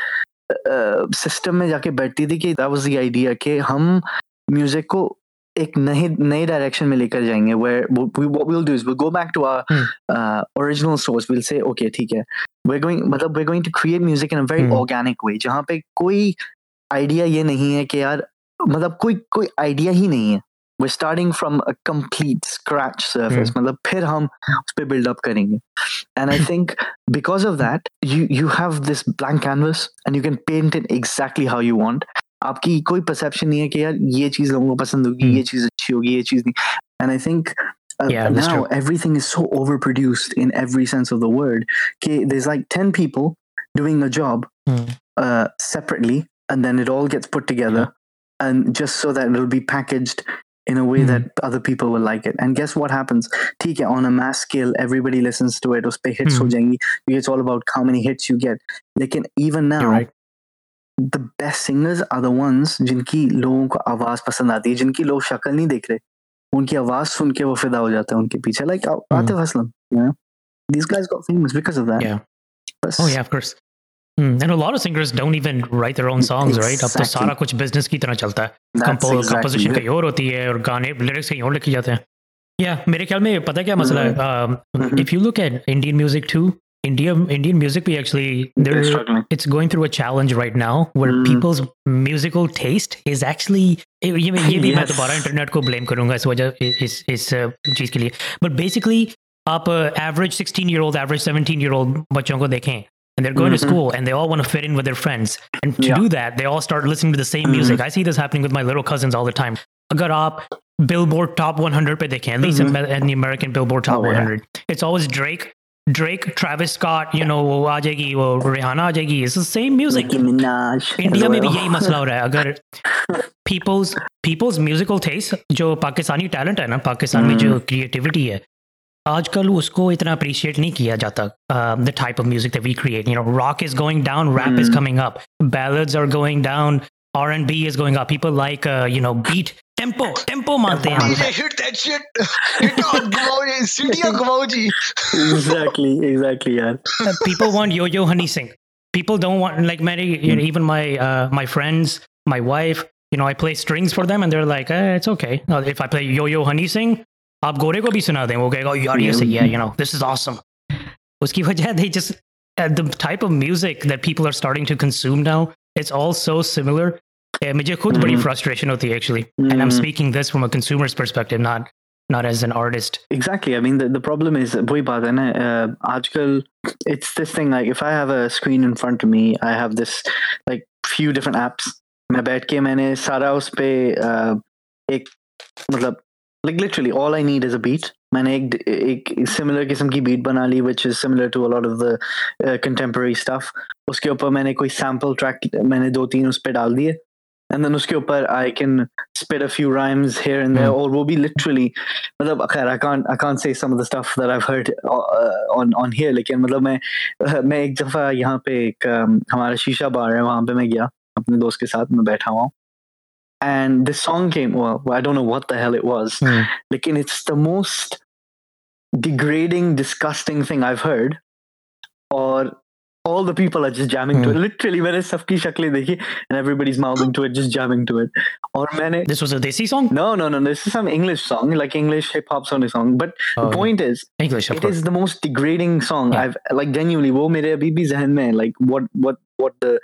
सिस्टम में जाके बैठती थी कि that was the idea कि हम म्यूजिक को एक नई डायरेक्शन में लेकर जाएंगे, where what we'll do is we'll go back to our original source. We'll say okay ठीक है, we're going to create music in a very organic way, जहाँ पे कोई आइडिया ये नहीं है कि यार मतलब कोई आइडिया ही नहीं है, we're starting from a complete scratch surface, मतलब फिर हम उस पे build up करेंगे. And I think because of that you have this blank canvas and you can paint it exactly how you want. आपकी कोई perception नहीं है कि यार ये चीज लोगों को पसंद होगी, ये चीज अच्छी होगी, ये चीज नहीं. And I think now everything is so overproduced in every sense of the word. Okay, there's like 10 people doing a job separately, and then it all gets put together, and just so that it'll be packaged in a way that other people will like it. And guess what happens? ठीक है, on a mass scale, everybody listens to it. उस पे hits हो जाएंगी. It's all about how many hits you get. लेकिन even now, the best singers are the ones जिनकी लोगों को आवाज पसंद आती है, जिनकी लोग शक्ल नहीं देख रहे, उनकी आवाज सुन के वो फिदा हो जाते हैं उनके पीछे, like Atif Aslam, you know, these guys got famous because of that. Yeah. बस Oh yeah, of course. And a lot of singers don't even write their own songs, right? अब तो Exactly. सारा कुछ business की तरह चलता है. That's exactly Composition it. कहीं और होती है और गाने lyrics कहीं और लिखे जाते हैं. Yeah, मेरे ख्याल में पता है क्या मसला है? If you look at Indian music too, Indian music भी actually They're struggling. it's going through a challenge right now where people's musical taste is actually ये भी मैं Yes. दोबारा इंटरनेट को blame करूंगा इस वजह इस चीज के लिए. But basically आप average 16-year-old, average 17-year-old बच्चों को देखें and they're going to school and they all want to fit in with their friends, and to Yeah. do that they all start listening to the same music. I see this happening with my little cousins all the time. अगर आप Billboard Top 100 पे देखें, at least in the American Billboard Top Oh, yeah. 100, it's always Drake, Travis Scott, you know, वो आ जाएगी, वो Rihanna आ जाएगी. It's the same music. Nicki Minaj. India में भी as यही well. मसला हो रहा है. अगर people's musical taste, जो पाकिस्तानी टैलेंट है ना, पाकिस्तान में जो क्रिएटिविटी है, आजकल उसको इतना अप्रिशिएट नहीं किया जाता. The type of music that we create, you know, rock is going down, rap is coming up, ballads are going down, R&B is going up. People like you know, beat, tempo मानते हैं. DJ, hit that shit. Hit on, Gumauji. Studio Gumauji. Exactly, यार. People want Yo-Yo Honey Singh. People don't want, like many, you know, even my friends, my wife, you know, I play strings for them and they're like, it's okay. If I play Yo-Yo Honey Singh, आप गोरे को भी सुना दें, वो कहेगा यार ये सही है, you know, this is awesome. उसकी वजह they just the type of music that people are starting to consume now, it's all so similar. मुझे खुद बड़ी frustration होती है actually, and I'm speaking this from a consumer's perspective, not as an artist. Exactly. I mean, the problem is वही बात है ना. आजकल it's this thing, like if I have a screen in front of me, I have this like few different apps. मैं बैठ के मैंने सारा उस पे एक मतलब like literally all I need is a beat. मैंने एक similar किस्म की beat बना ली, which is similar to a lot of the contemporary stuff. उसके ऊपर मैंने कोई sample track मैंने 2-3 उस पे डाल दिए, and then उसके ऊपर I can spit a few rhymes here and there, और वो भी literally मतलब खैर I can't say some of the stuff that I've heard on here, लेकिन मतलब मैं एक दफ़ा यहाँ पे एक हमारा शीशा बार है, वहाँ पे मैं गया अपने दोस्त के साथ, मैं बैठा हुआ, and this song came, well, I don't know what the hell it was, lekin it's the most degrading, disgusting thing I've heard, or all the people are just jamming to it. Literally, मैंने सबकी शक्लें देखी and everybody's mouthing to it, just jamming to it. और मैंने This was a Desi song? No, this is some English song, like English hip hop song. But the point is, English, of it course. is the most degrading song I've like genuinely. वो मेरे अभी भी ज़हन में like what the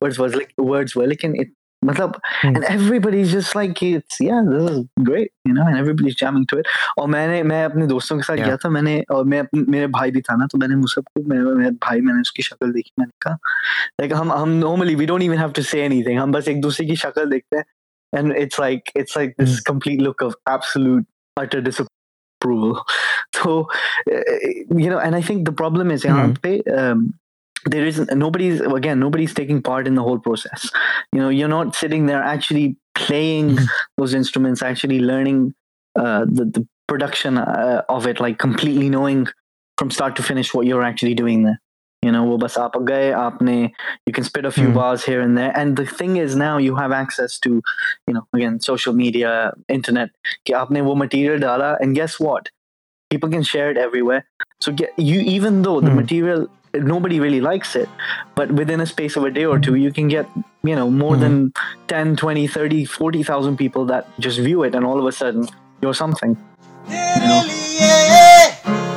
words were, लेकिन it मतलब and everybody's just like it's this is great, you know, and everybody's jamming to it. और मैं अपने दोस्तों के साथ गया था, मेरे भाई भी था ना, तो मैंने मेरे भाई, मैंने उसकी शक्ल देखी, मैंने कहा like हम normally we don't even have to say anything, हम बस एक दूसरे की शक्ल देखते हैं, and it's like this complete look of absolute utter disapproval. So you know, and I think the problem is यहाँ पे there is nobody's taking part in the whole process. You know, you're not sitting there actually playing those instruments, actually learning the production of it, like completely knowing from start to finish what you're actually doing there. You know, वो बस आप गए, आपने, you can spit a few bars here and there, and the thing is now you have access to, you know, again, social media, internet, कि आपने वो material डाला, and guess what? People can share it everywhere. So even though the material, nobody really likes it, but within a space of a day or two, you can get, you know, more than 10, 20, 30, 40,000 people that just view it, and all of a sudden you're something. You know?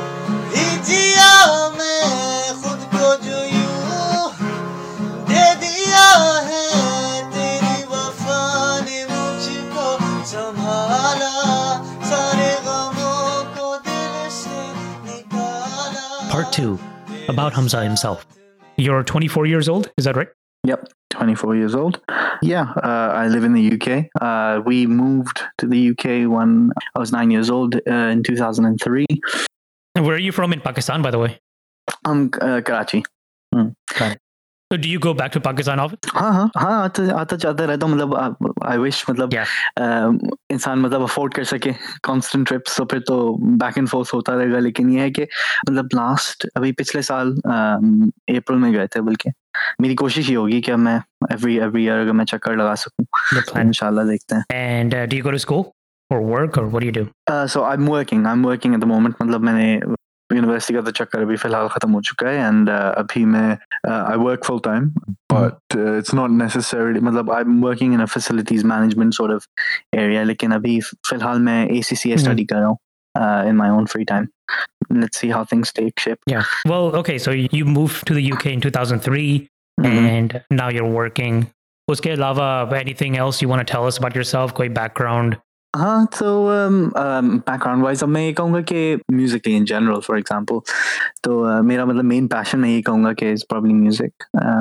Part 2, about Hamza himself. You're 24 years old, is that right? Yep, 24 years old. Yeah, I live in the UK. We moved to the UK when I was 9 years old in 2003. And where are you from in Pakistan, by the way? I'm Karachi. Got it. So do you go back to Pakistan often? हाँ आता जाता रहता हूँ, मतलब I wish मतलब इंसान मतलब afford कर सके constant trips, तो फिर तो back and forth होता रहेगा, लेकिन ये है कि मतलब अभी पिछले साल अप्रैल में गए थे, बल्कि मेरी कोशिश ये होगी कि मैं every year अगर मैं चक्कर लगा सकूँ, इंशाल्लाह देखते हैं. And do you go to school? for work, or what do you do? So I'm working at the moment. मतलब मैंने यूनिवर्सिटी का तो चक्कर अभी फिलहाल खत्म हो चुका है, and अभी मैं I work full time, but it's not necessarily मतलब I'm working in a facilities management sort of area, लेकिन अभी फिलहाल मैं ACCA study कर रहा हूँ in my own free time. Let's see how things take shape. Yeah. Well, okay. So you moved to the UK in 2003, Mhm. and now you're working. Uske alawa, anything else you want to tell us about yourself? Koi background? हाँ, so background wise अब मैं ये कहूँगा कि musically in general for example, तो मेरा मतलब main passion मैं ये कहूँगा कि is probably music,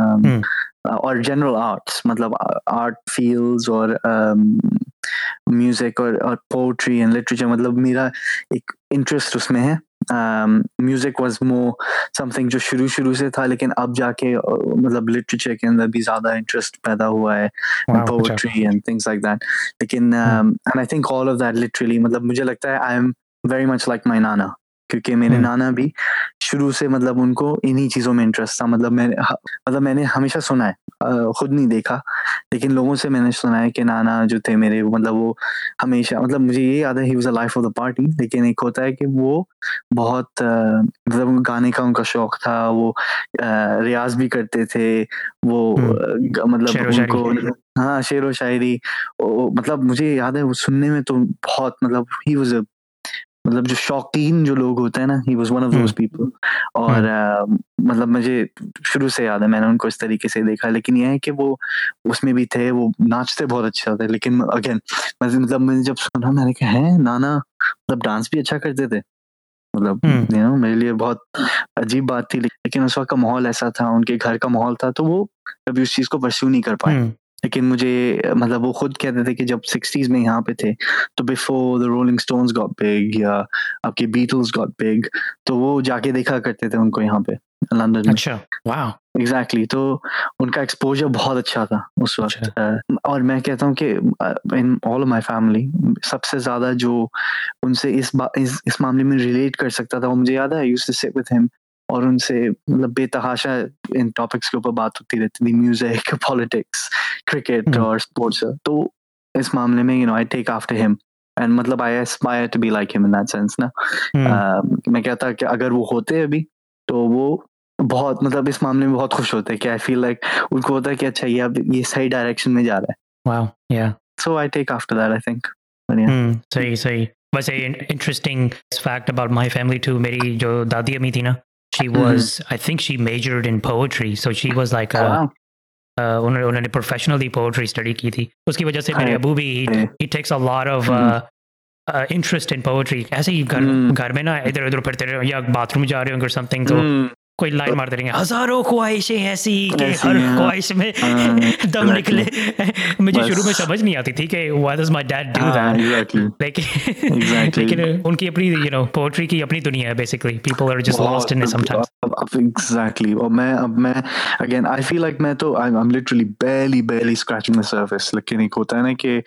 और general arts, मतलब art fields और music और poetry and literature, मतलब मेरा एक interest उसमें है. Music was more something जो शुरू से था, लेकिन अब जाके मतलब literature के अंदर भी ज़्यादा interest पैदा हुआ है, and Wow, poetry and things like that. लेकिन and I think all of that literally मतलब मुझे लगता है I am very much like my nana, क्योंकि मेरे नाना भी शुरू से मतलब उनको इन्हीं चीज़ों में इंटरेस्ट था. मतलब मैंने हमेशा सुना है, खुद नहीं देखा, लेकिन लोगों से मैंने सुना है कि नाना जो थे मेरे, मतलब वो हमेशा, मतलब मुझे ये याद है he was a life of the party, लेकिन एक होता है कि वो बहुत मतलब गाने का उनका शौक था, वो रियाज भी करते थे, वो मतलब उनको हाँ शेर व शायरी, मतलब मुझे याद है वो सुनने में तो बहुत, मतलब he was a, मतलब जो शौकीन जो लोग होते हैं ना, he was one of those people. और मतलब मुझे शुरू से याद है मैंने उनको इस तरीके से देखा, लेकिन यह है कि वो उसमें भी थे, वो नाचते बहुत अच्छा थे, लेकिन अगेन मतलब मैंने जब सुना मैंने कहा है नाना मतलब डांस भी अच्छा करते थे, मतलब मेरे लिए बहुत अजीब बात थी, लेकिन उस वक्त का माहौल ऐसा था, उनके घर का माहौल था, तो वो कभी उस चीज को परस्यू नहीं कर पाए. लेकिन मुझे मतलब वो खुद कहते थे कि जब 60s में यहाँ पे थे, तो before the Rolling Stones got big या आपके बीटल्स गॉट बिग, तो वो जाके देखा करते थे उनको यहाँ पे लंदन में. अच्छा, वाह, एग्जैक्टली. तो उनका एक्सपोजर बहुत अच्छा था उस वक्त. और मैं कहता हूँ कि in all of my family सबसे ज्यादा जो उनसे इस मामले में रिलेट कर सकता था, वो मुझे याद है I used to sit with him, और उनसे मतलब बेतहाशा इन टॉपिक्स के ऊपर बात होती रहती थी, म्यूजिक, पॉलिटिक्स, क्रिकेट और स्पोर्ट्स. तो इस मामले में I take after him, and मतलब I aspire to be like him in that sense ना. मैं कहता कि अगर वो होते अभी, तो वो बहुत मतलब इस मामले में बहुत खुश होते हैं कि आई फील लाइक उनको होता है कि अच्छा ये अब ये सही डायरेक्शन में जा रहा है. Wow, yeah. So I take after that, I think. सही. वैसे interesting fact about my family too. मेरी जो दादी अम्मी थी ना, she was, I think she majored in poetry, so she was like उन्होंने प्रोफेशनली पोएट्री स्टडी की थी. उसकी वजह से मेरे अबू भी he takes a lot of interest in poetry. ऐसे ही घर में ना इधर उधर फिरते रहे या बाथरूम जा रहे होंगे समथिंग, तो कोई लाइन मारते रहेंगे, हजारों ख्वाहिशें ऐसी कि हर ख्वाहिश में दम निकले. मुझे शुरू में समझ नहीं आती थी कि why does my dad do that, लेकिन उनकी अपनी पोएट्री की अपनी दुनिया है basically. People are just lost in it sometimes. Exactly. और मैं again I feel like मैं तो I'm literally barely scratching the surface. लेकिन एक होता है ना कि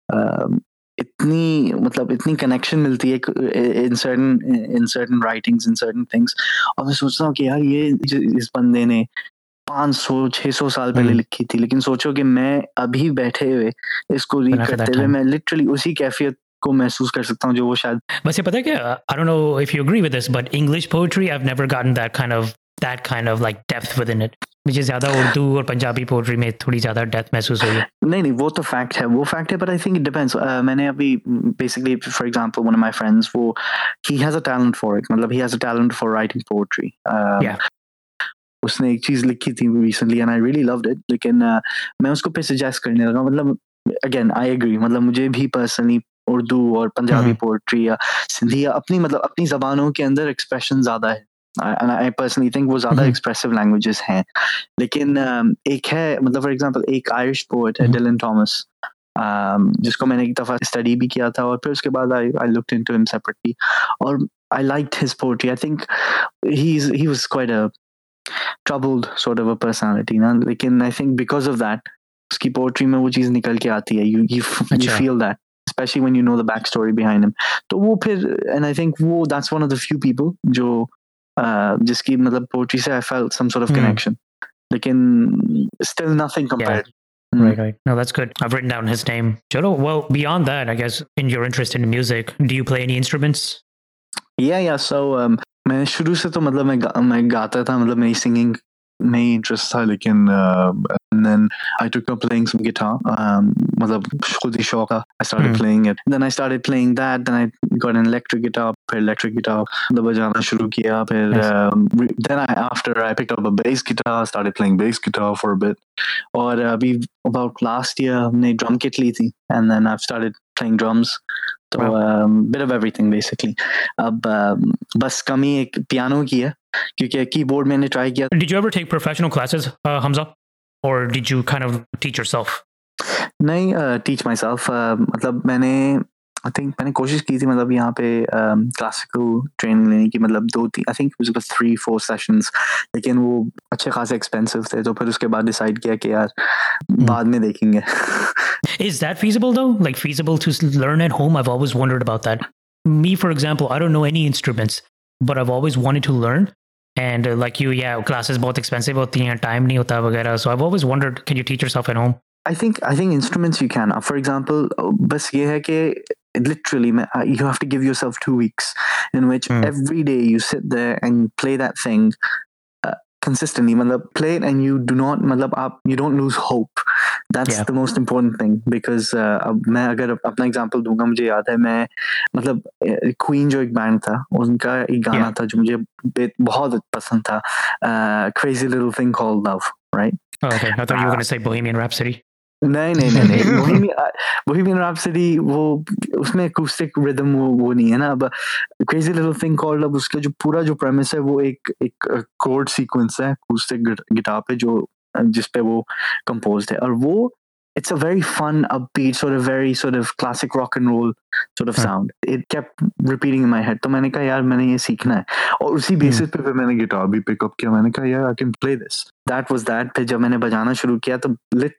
इतनी कनेक्शन मिलती है in certain writings, in certain things, और मैं सोचता हूँ कि यार ये इस बंदे ने 500-600 साल पहले लिखी थी, लेकिन सोचो कि मैं अभी बैठे हुए इसको रीड करते हुए मैं लिटरली उसी कैफियत को महसूस कर सकता हूँ जो वो शायद. वैसे पता है क्या, I don't know if you agree with this, but English poetry I've never gotten that kind of like depth within it. मुझे ज्यादा उर्दू और पंजाबी पोएट्री में थोड़ी ज्यादा डेप्थ महसूस हुई है. नहीं वो तो फैक्ट है, but I think it depends. मैंने अभी basically for example one of my friends, वो he has a talent for it, मतलब he has a talent for writing poetry. उसने एक चीज लिखी थी recently and I really loved it, लेकिन मैं उसको पे सजेस्ट करने लगा. मतलब again I agree, मतलब मुझे भी पर्सनली उर्दू और पंजाबी पोएट्री या सिंधी या अपनी जबानों के अंदर एक्सप्रेशन ज्यादा है, and I personally think वो ज़्यादा expressive languages हैं. लेकिन एक है, मतलब for example एक Irish poet है Dylan Thomas, जिसको मैंने एक दफ़ा स्टडी भी किया था, और फिर उसके बाद I looked into him separately, और I liked his poetry. I think he was quite a troubled sort of a personality ना, लेकिन I think because of that उसकी poetry में वो चीज़ निकल के आती है. You feel that, especially when you know the backstory behind him. तो वो फिर, and I think वो that's one of the few people जो जिसकी मतलब पोएट्री से I felt some sort of connection, लेकिन still nothing compared Right. No, that's good. I've written down his name. Chalo, well, beyond that, I guess, in your interest in music, do you play any instruments? Yeah. So मैं शुरू से तो मतलब मैं गाता था, मतलब मेरी सिंगिंग में ही इंटरेस्ट था, लेकिन and then I took up playing some guitar. मतलब खुद ही शौक था. I started playing it. Then I started playing that. Then I got an electric guitar. फिर electric guitar मतलब बजाना शुरू किया. फिर then after I picked up a bass guitar. Started playing bass guitar for a bit. और अभी about last year हमने drum kit ली थी. And then I've started playing drums. तो bit of everything basically. अब बस कमी एक पियानो की है, क्योंकि कीबोर्ड मैंने ट्राई किया. Did you ever take professional classes, Hamza? Or did you kind of teach yourself? नहीं, teach myself. मतलब मैंने कोशिश की थी, मतलब यहाँ पे क्लासिकल ट्रेनिंग लेने की, मतलब 2-3 I think it was about 3-4 sessions, लेकिन वो अच्छे खासे एक्सपेंसिव थे. तो फिर उसके बाद डिसाइड किया कि यार बाद में देखेंगे. Is that feasible though? Like feasible to learn at home? I've always wondered about that. Me, for example, I don't know any instruments, but I've always wanted to learn. And like you, yeah, classes बहुत expensive होती हैं, time नहीं होता वगैरह. So I've always wondered, can you teach yourself at home? I think instruments you can. For example, बस ये है कि literally you have to give yourself 2 weeks in which every day you sit there and play that thing consistently. मतलब play it and you do not, मतलब you don't lose hope. That's the most important thing, because अब मैं अगर अपना example दूंगा, मुझे याद है मैं मतलब क्वीन जो एक बैंड था, उनका एक गाना था जो मुझे बहुत पसंद था, Crazy Little Thing Called Love, right? Oh, okay. I thought you were going to say Bohemian Rhapsody. नहीं. Bohemian Rhapsody वो उसमें acoustic rhythm वो नहीं है ना. अब Crazy Little Thing Called Love, उसका जो पूरा जो premise है वो एक chord sequence है acoustic guitar पे, जो जिस पे वो composed है, और वो it's a very fun, upbeat, sort of very sort of classic rock and roll sort of sound. It kept repeating in my head. तो मैंने कहा यार मैंने ये सीखना है, और उसी बेसिस पे फिर मैंने गिटार भी पिक अप किया. मैंने कहा यार I can play this. That was that. फिर जब मैंने बजाना शुरू किया तो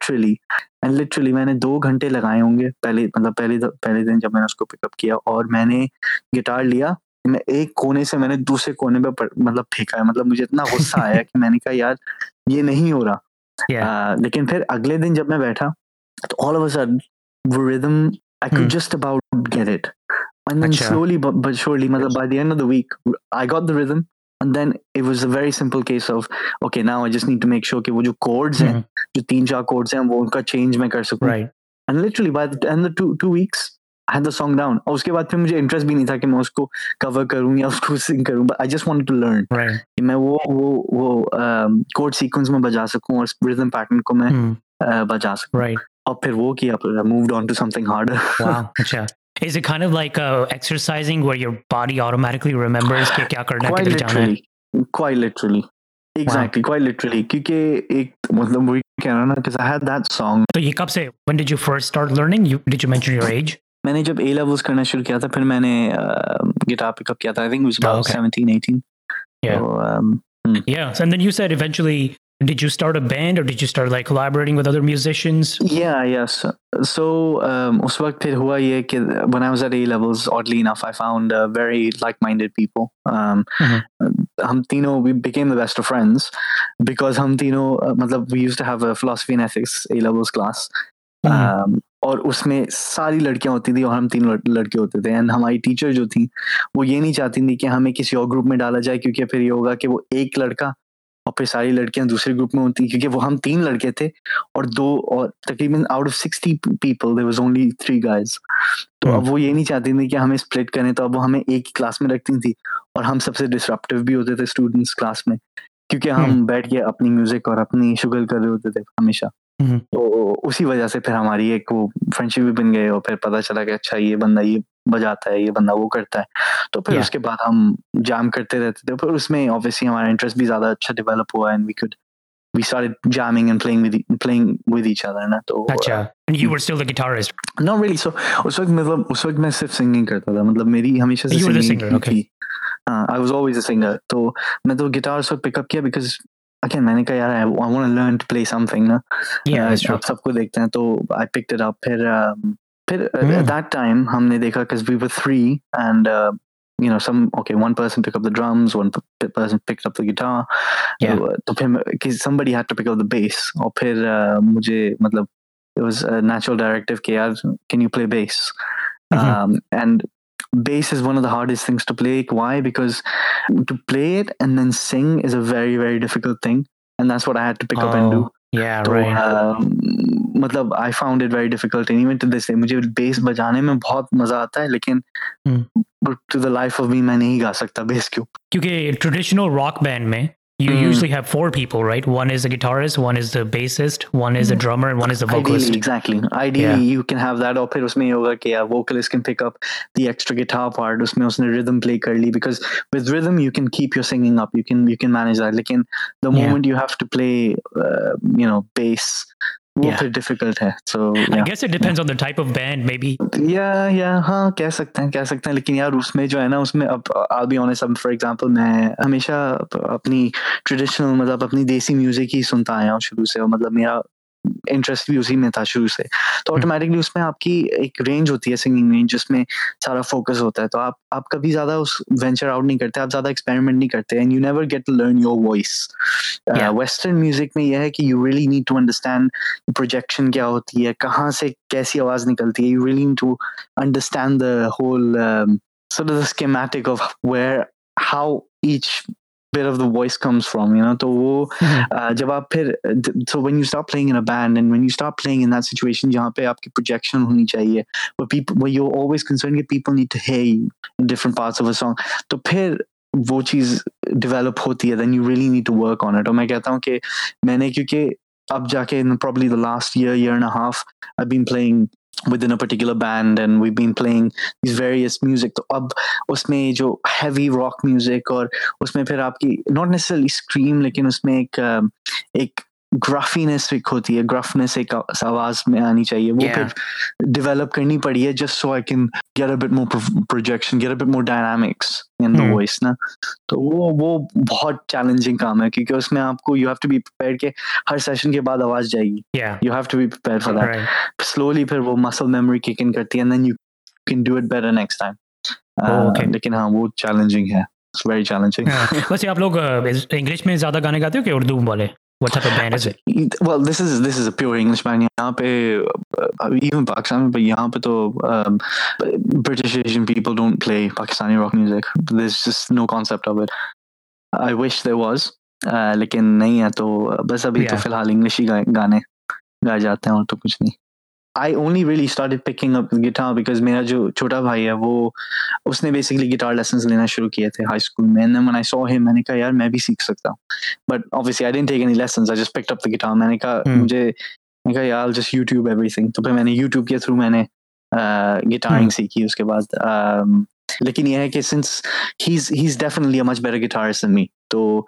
literally मैंने 2 घंटे लगाए होंगे पहले दिन जब मैंने उसको पिकअप किया, और मैंने गिटार लिया, मैं एक कोने से मैंने दूसरे कोने पे मतलब फेंका है. मतलब मुझे इतना गुस्सा आया कि मैंने कहा यार ये नहीं हो रहा. लेकिन फिर अगले दिन जब मैं बैठा तो all of a sudden the rhythm I could just about get it, and then slowly but surely, मतलब by the end of the week I got the rhythm, and then it was a very simple case of okay, now I just need to make sure कि वो जो chords हैं, जो 3-4 chords हैं, वो उनका change मैं कर सकूं. Right. And literally by the end of 2 weeks I had the song down. और उसके बाद फिर मुझे इंटरेस्ट भी नहीं था कि मैं उसको कवर करूं या उसको सिंग करूं, but I just wanted to learn. Right. कि मैं वो chord sequence में बजा सकूं और rhythm pattern को मैं बजा सकूं. Right. और फिर वो किया, फिर moved on to something harder. Wow. अच्छा. Is it kind of like exercising where your body automatically remembers कि क्या करना है, किधर जाना है? Quite literally. Exactly. Wow. Quite literally. क्योंकि एक मतलब वही कह रहा ना, because I had that song. तो ये कब से? When did you first start learning? Did you mention your age? मैंने जब A levels करना शुरू किया था, फिर मैंने गिटार पिकअप किया था. I think it was about 17-18. Yeah. So, yeah. And then you said eventually, did you start a band or did you start like collaborating with other musicians? Yeah, yes. So उस वक्त फिर हुआ ये कि when I was at A levels, oddly enough, I found very like-minded people. हम तीनों, we became the best of friends because हम तीनों मतलब we used to have a philosophy and ethics A levels class. और उसमें सारी लड़कियां होती थी और हम 3 लड़के होते थे. एंड हमारी टीचर जो थी वो ये नहीं चाहती थी कि हमें किसी और ग्रुप में डाला जाए, क्योंकि फिर ये होगा कि वो एक लड़का और फिर सारी लड़कियां दूसरे ग्रुप में होती, क्योंकि वो हम 3 लड़के थे और तकरीबन out of 60 people there was only 3 guys. तो अब वो ये नहीं चाहती थी कि हमें स्प्लिट करें, तो अब वो हमें एक ही क्लास में रखती थी, और हम सबसे डिसरप्टिव भी होते थे स्टूडेंट्स क्लास में, क्योंकि हम बैठ के अपनी म्यूजिक और अपनी शुगल कर रहे होते थे हमेशा. तो उसी वजह से फिर हमारी एक वो फ्रेंडशिप भी बन गई, और फिर पता चला कि अच्छा ये बंदा ये बजाता है, ये बंदा वो करता है. तो फिर उसके बाद हम जैम करते रहते थे. फिर उसमें ऑब्वियसली हमारा इंटरेस्ट भी ज्यादा अच्छा डेवलप हुआ, and we started jamming and playing with each other ना. तो अच्छा. And you were still the guitarist? Not really. So उस वक्त मैं सिर्फ सिंगिंग करता था, मतलब मेरी हमेशा से You were the singer, okay. I was always a singer. तो मैं तो गिटार उस वक्त पिकअप किया because again मैंने कहा यार I want to learn to play something ना. आप सबको देखते हैं, तो I picked it up. फिर at that time हमने देखा, because we were 3 and one person picked up the drums, one person picked up the guitar. तो फिर somebody had to pick up the bass. और फिर मुझे मतलब it was a natural directive कि यार can you play bass? And bass is one of the hardest things to play. Why? Because to play it and then sing is a very, very difficult thing, and that's what I had to pick up and do. Yeah, तो right. मतलब I found it very difficult, and even to this day मुझे bass बजाने में बहुत मजा आता है, लेकिन to the life of me मैं नहीं गा सकता bass के ऊपर. क्योंकि traditional rock band में you usually have 4 people, right? One is the guitarist, one is the bassist, one is the drummer, and one is the vocalist. Ideally, exactly. Ideally, you can have that. और फिर उसमें ये होगा कि vocalist can pick up the extra guitar part. उसमें उसने rhythm play कर ली, because with rhythm you can keep your singing up. You can manage that. लेकिन the moment you have to play, bass, वो फिर difficult है. So I guess it depends on the type of band, maybe. Yeah, हाँ कह सकते हैं, लेकिन यार उसमें जो है ना, उसमें अब I'll be honest, अब for example मैं हमेशा अपनी traditional, मतलब अपनी देसी music ही सुनता आया हूँ शुरू से, और मतलब मेरा इंटरेस्ट भी उसी में था शुरू से, तो ऑटोमेटिकली उसमें आपकी एक रेंज होती है, सिंगिंग रेंज, जिसमें सारा फोकस होता है, तो आप कभी ज्यादा उस वेंचर आउट नहीं करते, आप ज्यादा एक्सपेरिमेंट नहीं करते, and you never get to learn your voice. Western music में यह है कि you really need to understand projection क्या होती है, कहाँ से कैसी आवाज निकलती है, you really need to understand the whole sort of the schematic of how each bit of the voice comes from, तो वो जब आप फिर, so when you start playing in a band and when you start playing in that situation जहाँ पे आपकी projection होनी चाहिए, where you're always concerned that people need to hear you in different parts of a song, तो फिर वो चीज develop होती है, then you really need to work on it. और मैं कहता हूँ कि मैंने, क्योंकि अब जाके probably the last year and a half I've been playing within a particular band and we've been playing these various music, तो अब उसमें जो heavy rock music और उसमें फिर आपकी not necessarily scream, लेकिन उसमें एक gruffiness एक होती है, gruffness एक आवाज में आनी चाहिए, वो फिर develop करनी पड़ी है, just so I can get a bit more projection, get a bit more dynamics in the voice ना. तो वो बहुत challenging काम है, क्योंकि उसमें आपको you have to be prepared कि हर session के बाद आवाज जाएगी. You have to be prepared for that. Right. Slowly फिर वो muscle memory kick in करती है, and then you can do it better next time. लेकिन हाँ वो challenging है. It's very challenging. वैसे आप लोग इंग्लिश में ज्यादा गाने गाते हो कि उर्दू वाले? What type of band is it? Well, this is a pure English band. यहाँ पे even Pakistan, but यहाँ पे तो British Asian people don't play Pakistani rock music. There's just no concept of it. I wish there was, लेकिन नहीं है, तो बस अभी तो फिलहाल इंग्लिश ही गाने गाए जाते हैं, और तो कुछ नहीं. I only really started picking up the guitar because मेरा जो छोटा भाई है वो उसने basically guitar lessons लेना शुरू किए थे high school में, and then when I saw him मैंने कहा यार मैं भी सीख सकता हूँ, but obviously I didn't take any lessons, I just picked up the guitar. मैंने कहा यार I'll just YouTube everything, तो फिर मैंने YouTube के through मैंने guitaring सीखी उसके बाद. लेकिन यह है कि since he's definitely a much better guitarist than me, तो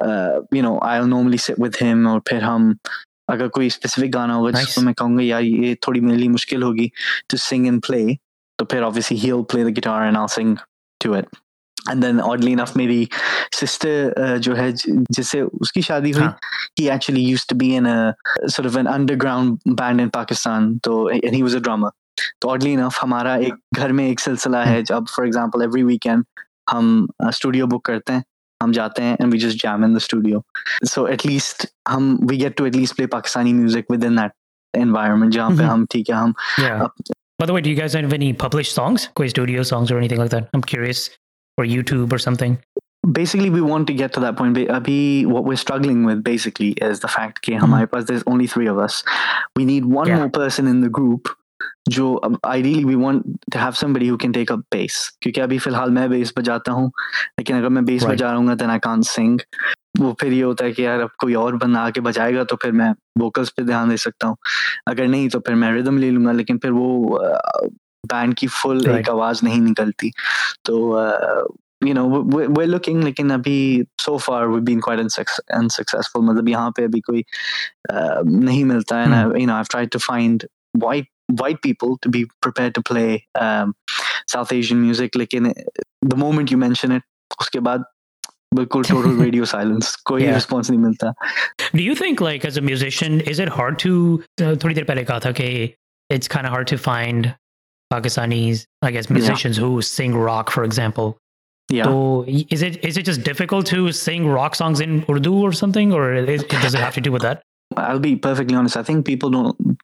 I'll normally sit with him, और फिर हम अगर कोई स्पेसिफिक गाना होगा जिसको मैं कहूँगा यार ये थोड़ी मेरे लिए मुश्किल होगी to sing and play, तो फिर obviously he'll play the guitar and I'll sing to it. And then oddly enough मेरी sister जो है जिससे उसकी शादी हुई, he actually used to be in a sort of an underground band in Pakistan, तो and he was a drummer. तो oddly enough हमारा एक घर में एक सिलसिला है, जब for example every weekend हम studio book करते हैं, हम जाते हैं and we just jam in the studio. So at least we get to at least play Pakistani music within that environment जहाँ पे हम ठीक है हम. By the way, do you guys have any published songs, कोई studio songs or anything like that? I'm curious, or YouTube or something. Basically, we want to get to that point. Abhi, what we're struggling with basically is the fact that हमारे पास there's only 3 of us. We need one more person in the group. जो ideally we want to have somebody who can take up bass, क्योंकि अभी फिलहाल मैं bass बजाता हूँ, लेकिन अगर मैं bass बजा रहा हूँ then I can't sing. वो फिर ये होता है कि यार अब कोई और बंदा आके बजाएगा तो फिर मैं vocals पे ध्यान दे सकता हूँ, अगर नहीं तो फिर मैं rhythm ले लूँगा, लेकिन फिर वो band की full एक आवाज नहीं निकलती. तो we're looking, लेकिन अभी so far we've been quite unsuccessful. मतलब यहाँ पे अभी कोई नहीं मिलता है, and I've tried to find white people to be prepared to play South Asian music, लेकिन the moment you mention it उसके बाद बिल्कुल total radio silence, कोई response नहीं मिलता. Do you think, like, as a musician, is it hard to, थोड़ी देर पहले कहा था कि it's kind of hard to find Pakistanis, I guess, musicians who sing rock, for example. So is it just difficult to sing rock songs in Urdu or something, or does it have to do with that? I'll be perfectly honest. I think people don't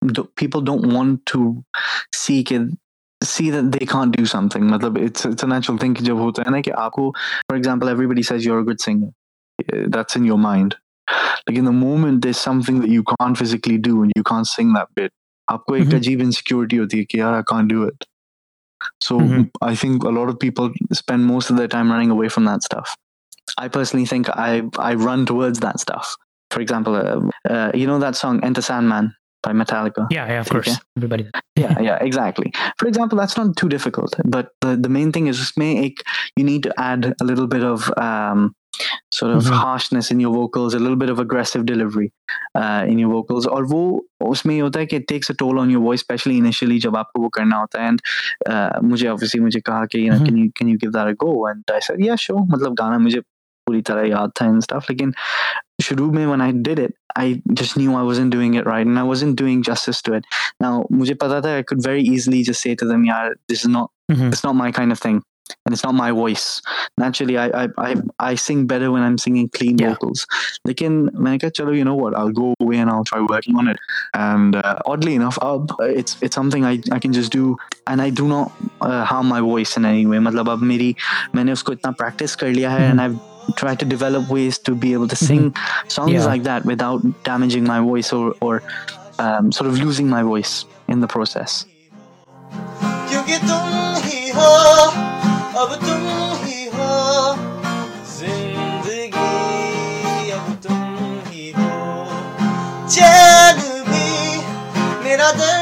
people don't want to see that they can't do something. मतलब it's a natural thing कि जब होता है ना कि आपको, for example, everybody says you're a good singer. That's in your mind. Like in the moment there's something that you can't physically do and you can't sing that bit, आपको एक अजीब insecurity होती है कि यार I can't do it. So I think a lot of people spend most of their time running away from that stuff. I personally think I run towards that stuff. For example, you know that song Enter Sandman by Metallica? Yeah, of course. Everybody. Yeah, exactly. For example, that's not too difficult. But the main thing is you need to add a little bit of sort of harshness in your vocals, a little bit of aggressive delivery in your vocals. और वो उसमें ये होता है कि it takes a toll on your voice, especially initially जब आपको वो करना होता है. And मुझे कहा कि you know, can you give that a go? And I said yeah, sure. मतलब गाना मुझे पूरी तरह याद था and stuff. लेकिन शुरू में when I did it, I just knew I wasn't doing it right and I wasn't doing justice to it. Now मुझे पता था I could very easily just say to them, yeah, this is not it's not my kind of thing. And it's not my voice. Naturally, I sing better when I'm singing clean vocals. Lekin maine kaha, chalo, you know what? I'll go away and I'll try working on it. And oddly enough, it's something I can just do, and I do not harm my voice in any way. मतलब अब मैंने उसको इतना practice कर लिया है, and I've tried to develop ways to be able to sing songs like that without damaging my voice or sort of losing my voice in the process. क्योंकि तुम ही हो, अब तुम ही हो, जिंदगी अब तुम ही हो, चैन भी मेरा